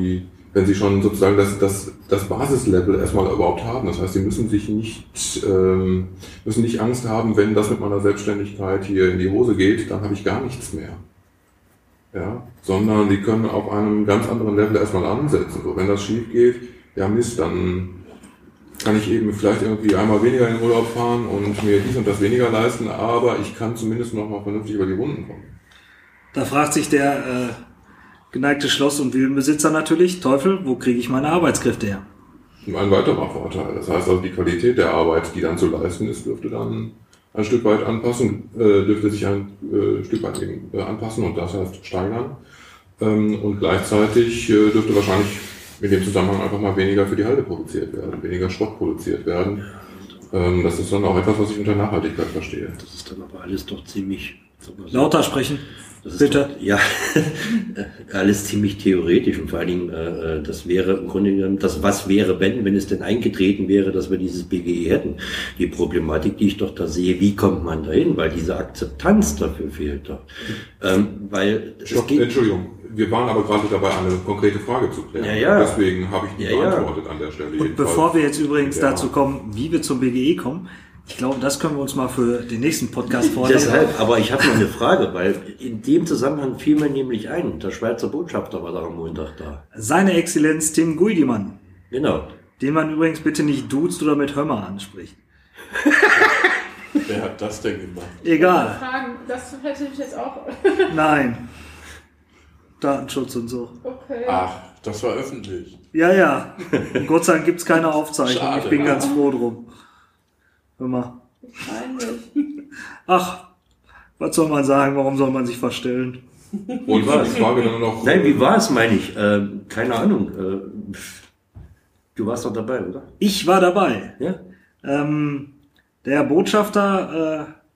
wenn sie schon sozusagen das, das, das Basislevel erstmal überhaupt haben. Das heißt, sie müssen sich nicht, ähm, müssen nicht Angst haben, wenn das mit meiner Selbstständigkeit hier in die Hose geht, dann habe ich gar nichts mehr. Ja, sondern die können auf einem ganz anderen Level erstmal ansetzen. So, wenn das schief geht, ja Mist, dann kann ich eben vielleicht irgendwie einmal weniger in den Urlaub fahren und mir dies und das weniger leisten, aber ich kann zumindest noch mal vernünftig über die Runden kommen. Da fragt sich der äh, geneigte Schloss- und Villenbesitzer natürlich, Teufel, wo kriege ich meine Arbeitskräfte her? Und ein weiterer Vorteil, das heißt also die Qualität der Arbeit, die dann zu leisten ist, dürfte dann ein Stück weit anpassen, äh, dürfte sich ein äh, Stück weit eben äh, anpassen und das heißt steigern. Ähm, und gleichzeitig äh, dürfte wahrscheinlich in dem Zusammenhang einfach mal weniger für die Halde produziert werden, weniger Schrott produziert werden. Ähm, das ist dann auch etwas, was ich unter Nachhaltigkeit verstehe. Das ist dann aber alles doch ziemlich... So, Lauter sprechen, das ist bitte. Doch, ja, alles ziemlich theoretisch und vor allen Dingen, äh, das wäre im Grunde genommen, das was wäre, wenn, wenn es denn eingetreten wäre, dass wir dieses B G E hätten. Die Problematik, die ich doch da sehe, wie kommt man dahin, weil diese Akzeptanz dafür fehlt doch. Ähm, weil es Stopp, geht, Entschuldigung, wir waren aber gerade dabei, eine konkrete Frage zu klären. Ja, ja. Deswegen habe ich die Ja, ja. beantwortet an der Stelle. Und bevor wir jetzt übrigens Ja. dazu kommen, wie wir zum B G E kommen, ich glaube, das können wir uns mal für den nächsten Podcast vornehmen. deshalb, aber ich habe noch eine Frage, weil in dem Zusammenhang fiel mir nämlich ein, der Schweizer Botschafter war da am Montag da. Seine Exzellenz Tim Guidimann, Genau. den man übrigens bitte nicht duzt oder mit Hömmer anspricht. Wer hat das denn gemacht? Egal, Fragen, das hätte ich jetzt auch. nein. Datenschutz und so. Okay. Ach, das war öffentlich. Ja, ja. Gott sei Dank gibt's keine Aufzeichnung. Schade. Ich bin ganz froh drum. Hör mal. Peinlich. Ach, was soll man sagen? Warum soll man sich verstellen? Und die Frage dann noch. Nein, wie war es, meine ich? Äh, keine Ahnung. Äh, du warst doch dabei, oder? Ich war dabei. Ja? Ähm, der Botschafter äh,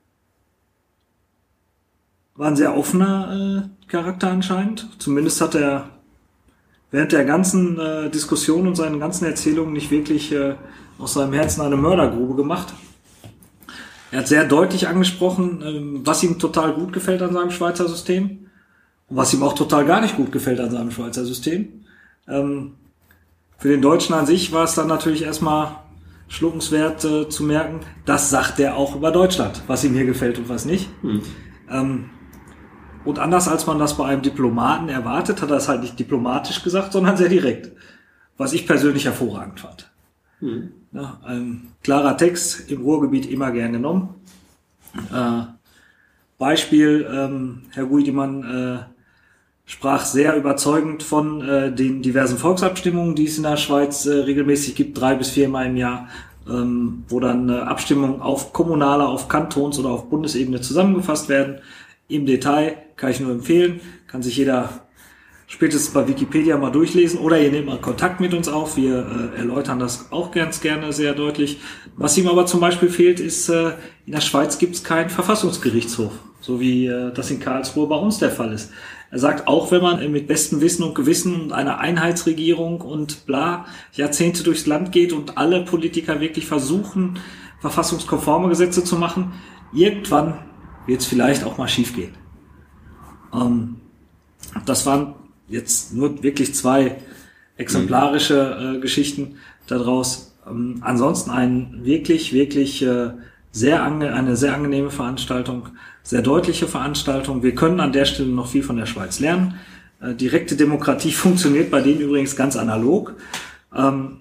war ein sehr offener äh, Charakter anscheinend. Zumindest hat er während der ganzen äh, Diskussion und seinen ganzen Erzählungen nicht wirklich äh, aus seinem Herzen eine Mördergrube gemacht. Er hat sehr deutlich angesprochen, ähm, was ihm total gut gefällt an seinem Schweizer System und was ihm auch total gar nicht gut gefällt an seinem Schweizer System. Ähm, für den Deutschen an sich war es dann natürlich erstmal schluckenswert äh, zu merken, das sagt er auch über Deutschland, was ihm hier gefällt und was nicht. Hm. Ähm, und anders als man das bei einem Diplomaten erwartet, hat er es halt nicht diplomatisch gesagt, sondern sehr direkt. Was ich persönlich hervorragend fand. Hm. Ja, ein klarer Text, im Ruhrgebiet immer gern genommen. Äh, Beispiel, ähm, Herr Guidimann äh, sprach sehr überzeugend von äh, den diversen Volksabstimmungen, die es in der Schweiz äh, regelmäßig gibt, drei bis viermal im Jahr, ähm, wo dann äh, Abstimmungen auf kommunaler, auf Kantons- oder auf Bundesebene zusammengefasst werden. Im Detail kann ich nur empfehlen, kann sich jeder spätestens bei Wikipedia mal durchlesen oder ihr nehmt mal Kontakt mit uns auf. Wir äh, erläutern das auch ganz gerne sehr deutlich. Was ihm aber zum Beispiel fehlt, ist, äh, in der Schweiz gibt es keinen Verfassungsgerichtshof, so wie äh, das in Karlsruhe bei uns der Fall ist. Er sagt, auch wenn man äh, mit bestem Wissen und Gewissen und einer Einheitsregierung und bla Jahrzehnte durchs Land geht und alle Politiker wirklich versuchen, verfassungskonforme Gesetze zu machen, irgendwann wird es vielleicht auch mal schief gehen. Ähm, das waren jetzt nur wirklich zwei exemplarische äh, Geschichten daraus. Ähm, ansonsten ein wirklich, wirklich äh, sehr ange eine sehr angenehme Veranstaltung, sehr deutliche Veranstaltung. Wir können an der Stelle noch viel von der Schweiz lernen. Äh, direkte Demokratie funktioniert bei denen übrigens ganz analog. Ähm,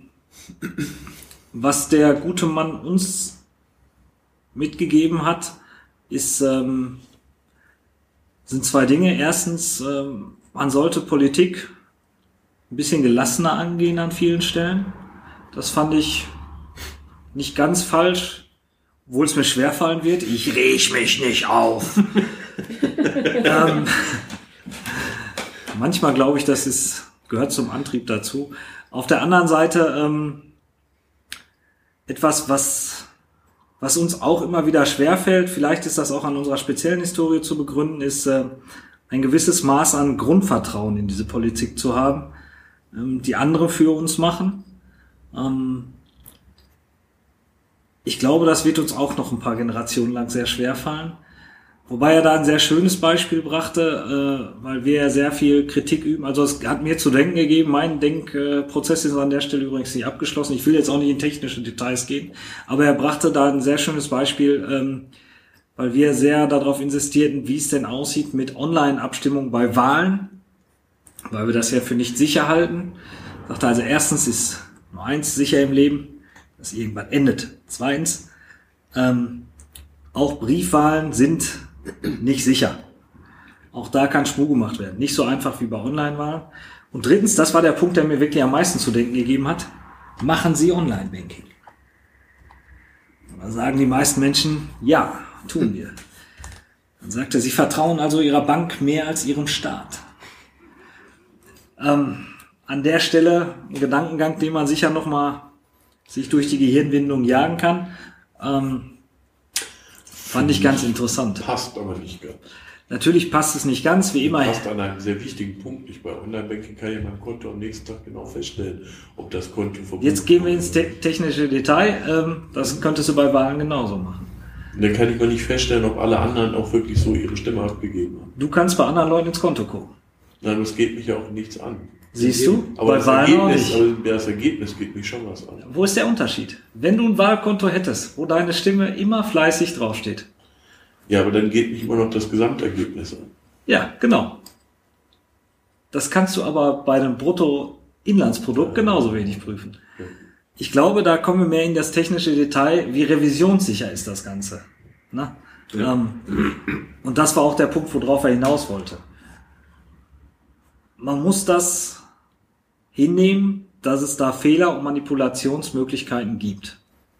was der gute Mann uns mitgegeben hat, ist, ähm, sind zwei Dinge. Erstens, ähm, man sollte Politik ein bisschen gelassener angehen an vielen Stellen. Das fand ich nicht ganz falsch, obwohl es mir schwerfallen wird. Ich reg mich nicht auf. ähm, manchmal glaube ich, das ist, gehört zum Antrieb dazu. Auf der anderen Seite ähm, etwas, was, was uns auch immer wieder schwerfällt, vielleicht ist das auch an unserer speziellen Historie zu begründen, ist äh, ein gewisses Maß an Grundvertrauen in diese Politik zu haben, ähm, die andere für uns machen. Ähm, ich glaube, das wird uns auch noch ein paar Generationen lang sehr schwer fallen, Wobei er da ein sehr schönes Beispiel brachte, äh, weil wir ja sehr viel Kritik üben. Also es hat mir zu denken gegeben, mein Denkprozess ist an der Stelle übrigens nicht abgeschlossen. Ich will jetzt auch nicht in technische Details gehen, aber er brachte da ein sehr schönes Beispiel, ähm, weil wir sehr darauf insistierten, wie es denn aussieht mit Online-Abstimmung bei Wahlen, weil wir das ja für nicht sicher halten. Er sagte also, erstens ist nur eins sicher im Leben, dass irgendwann endet. Zweitens, ähm, auch Briefwahlen sind nicht sicher. Auch da kann Schmuh gemacht werden. Nicht so einfach wie bei Online-Wahlen. Und drittens, das war der Punkt, der mir wirklich am meisten zu denken gegeben hat, machen Sie Online-Banking. Da sagen die meisten Menschen, ja, tun wir. Dann sagte er, Sie vertrauen also Ihrer Bank mehr als Ihrem Staat. Ähm, an der Stelle ein Gedankengang, den man sicher nochmal sich durch die Gehirnwindung jagen kann. Ähm, Fand ich ganz interessant. Passt aber nicht ganz. Natürlich passt es nicht ganz, wie immer. Passt an einem sehr wichtigen Punkt nicht. Bei Online-Banking kann ja mein Konto am nächsten Tag genau feststellen, ob das Konto verbunden ist. Jetzt gehen wir ins te- technische Detail. Das könntest du bei Wahlen genauso machen. Und dann kann ich mal nicht feststellen, ob alle anderen auch wirklich so ihre Stimme abgegeben haben. Du kannst bei anderen Leuten ins Konto gucken. Nein, das geht mich ja auch nichts an. Siehst du? Aber bei das, Wahlen auch Ergebnis, nicht. aber das Ergebnis geht mich schon was an. Wo ist der Unterschied? Wenn du ein Wahlkonto hättest, wo deine Stimme immer fleißig draufsteht. Ja, aber dann geht mich immer noch das Gesamtergebnis an. Ja, genau. Das kannst du aber bei einem Bruttoinlandsprodukt genauso wenig prüfen. Ich glaube, da kommen wir mehr in das technische Detail, wie revisionssicher ist das Ganze. Na? Ja. Ähm, und das war auch der Punkt, worauf er hinaus wollte. Man muss das hinnehmen, dass es da Fehler und Manipulationsmöglichkeiten gibt.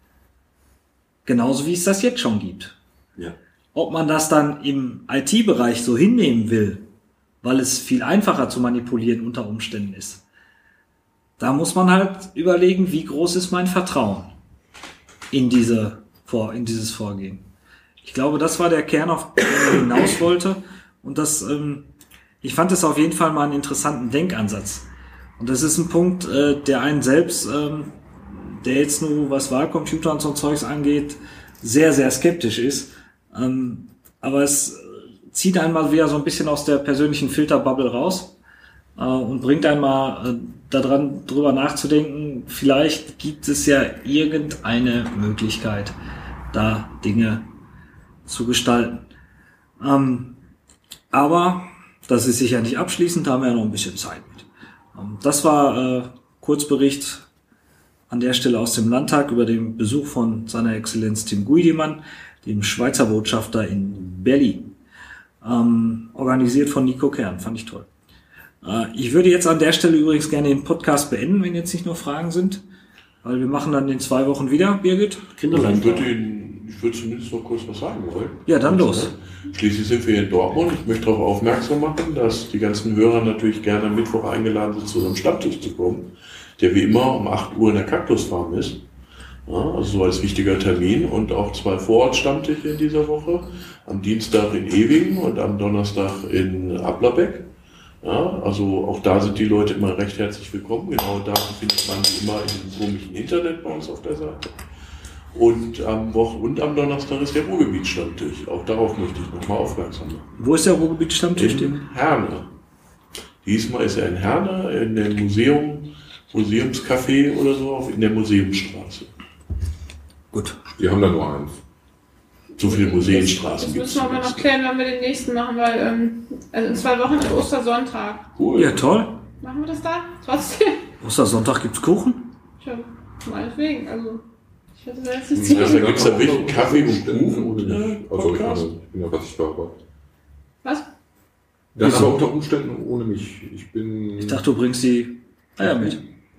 Genauso wie es das jetzt schon gibt. Ja. Ob man das dann im I T-Bereich so hinnehmen will, weil es viel einfacher zu manipulieren unter Umständen ist, da muss man halt überlegen, wie groß ist mein Vertrauen in diese Vor, in dieses Vorgehen. Ich glaube, das war der Kern, auf den er hinaus wollte. Und das, ähm, ich fand es auf jeden Fall mal einen interessanten Denkansatz. Und das ist ein Punkt, äh, der einen selbst, ähm, der jetzt nur was Wahlcomputer und so Zeugs angeht, sehr, sehr skeptisch ist. Ähm, aber es zieht einmal wieder so ein bisschen aus der persönlichen Filterbubble raus äh, und bringt einmal äh, daran, drüber nachzudenken, vielleicht gibt es ja irgendeine Möglichkeit, da Dinge zu gestalten. Ähm, aber das ist sicher nicht abschließend, da haben wir ja noch ein bisschen Zeit mit. Ähm, das war äh, Kurzbericht an der Stelle aus dem Landtag über den Besuch von seiner Exzellenz Tim Guidimann, dem Schweizer Botschafter in Berlin. Ähm, organisiert von Nico Kern, fand ich toll. Äh, ich würde jetzt an der Stelle übrigens gerne den Podcast beenden, wenn jetzt nicht nur Fragen sind, weil wir machen dann in zwei Wochen wieder, Birgit. Kinderland. Ich würde, Ihnen, ich würde zumindest noch kurz was sagen wollen. Ja, dann los. Schließlich sind wir hier in Dortmund. Ich möchte darauf aufmerksam machen, dass die ganzen Hörer natürlich gerne am Mittwoch eingeladen sind, zu unserem Stammtisch zu kommen, der wie immer um acht Uhr in der Kaktusfarm ist. Ja, also so als wichtiger Termin und auch zwei Vorortstammtische in dieser Woche. Am Dienstag in Ewingen und am Donnerstag in Ablerbeck. Ja, also auch da sind die Leute immer recht herzlich willkommen. Genau da findet man sie immer im komischen Internet bei uns auf der Seite. Und am Wochen- und am Donnerstag ist der Ruhrgebietsstammtisch. Auch darauf möchte ich nochmal aufmerksam machen. Wo ist der Ruhrgebietsstammtisch? In Herne. Diesmal ist er in Herne, in dem Museum, Museumscafé oder so, in der Museumsstraße. Gut. Die haben da nur eins. So viele Museenstraßen Das gibt es. müssen wir aber noch klären, wann wir den nächsten machen, weil ähm, also in zwei Wochen ist Ostersonntag. Cool. Ja, toll. Machen wir das da? Trotzdem? Ostersonntag gibt's Kuchen? Tja, meinetwegen, also ich hätte da jetzt nichts Also, zu da gibt es da wirklich Kaffee und Kuchen ohne und mich. äh, Also ich, Podcast. meine, ich bin ja versichtbar, aber. Was? Das aber unter Umständen ohne mich. Ich bin. Ich dachte, du bringst die Eier mit.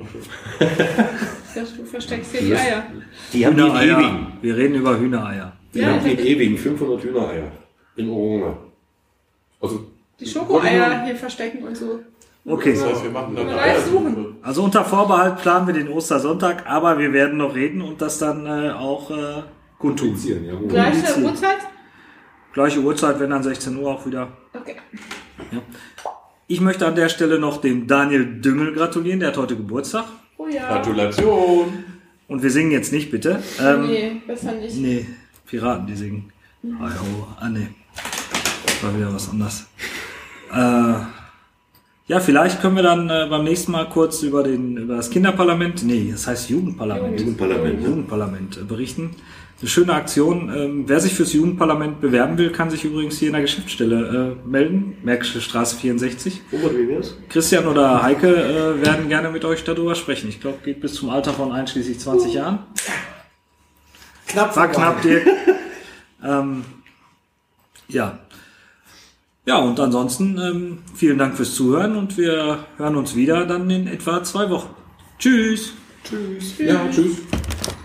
Ja, du versteckst hier die Eier. Die haben die in Hühnereier. Ewing. Wir reden über Hühnereier. Die Ja, haben die in ich- Ewing. fünfhundert Hühnereier. In Orona. Also, Die Schokoeier hier verstecken und so. Okay. Das heißt, wir machen dann Mal eine live suchen. Eiersuche. Also unter Vorbehalt planen wir den Ostersonntag, aber wir werden noch reden und das dann äh, auch äh, kundtun. kommunizieren, ja. Gleiche Kommunizieren. Uhrzeit? Gleiche Uhrzeit, wenn dann sechzehn Uhr auch wieder. Okay. Ich möchte an der Stelle noch dem Daniel Düngel gratulieren, der hat heute Geburtstag. Oh ja. Gratulation. Und wir singen jetzt nicht, bitte. Ähm, nee, besser nicht. Nee, Piraten, die singen. Hi ho, ah nee. das war wieder was anderes. Äh, ja, vielleicht können wir dann äh, beim nächsten Mal kurz über den über das Kinderparlament, nee, das heißt Jugendparlament, Jugendparlament, ne? Jugendparlament äh, berichten. Eine schöne Aktion. Ähm, wer sich fürs Jugendparlament bewerben will, kann sich übrigens hier in der Geschäftsstelle äh, melden. Märkische Straße vierundsechzig. Christian oder Heike äh, werden gerne mit euch darüber sprechen. Ich glaube, geht bis zum Alter von einschließlich zwanzig Jahren. Knapp. War knapp, Dirk. ähm, ja. Ja, und ansonsten ähm, vielen Dank fürs Zuhören und wir hören uns wieder dann in etwa zwei Wochen. Tschüss. Tschüss. Ja, tschüss.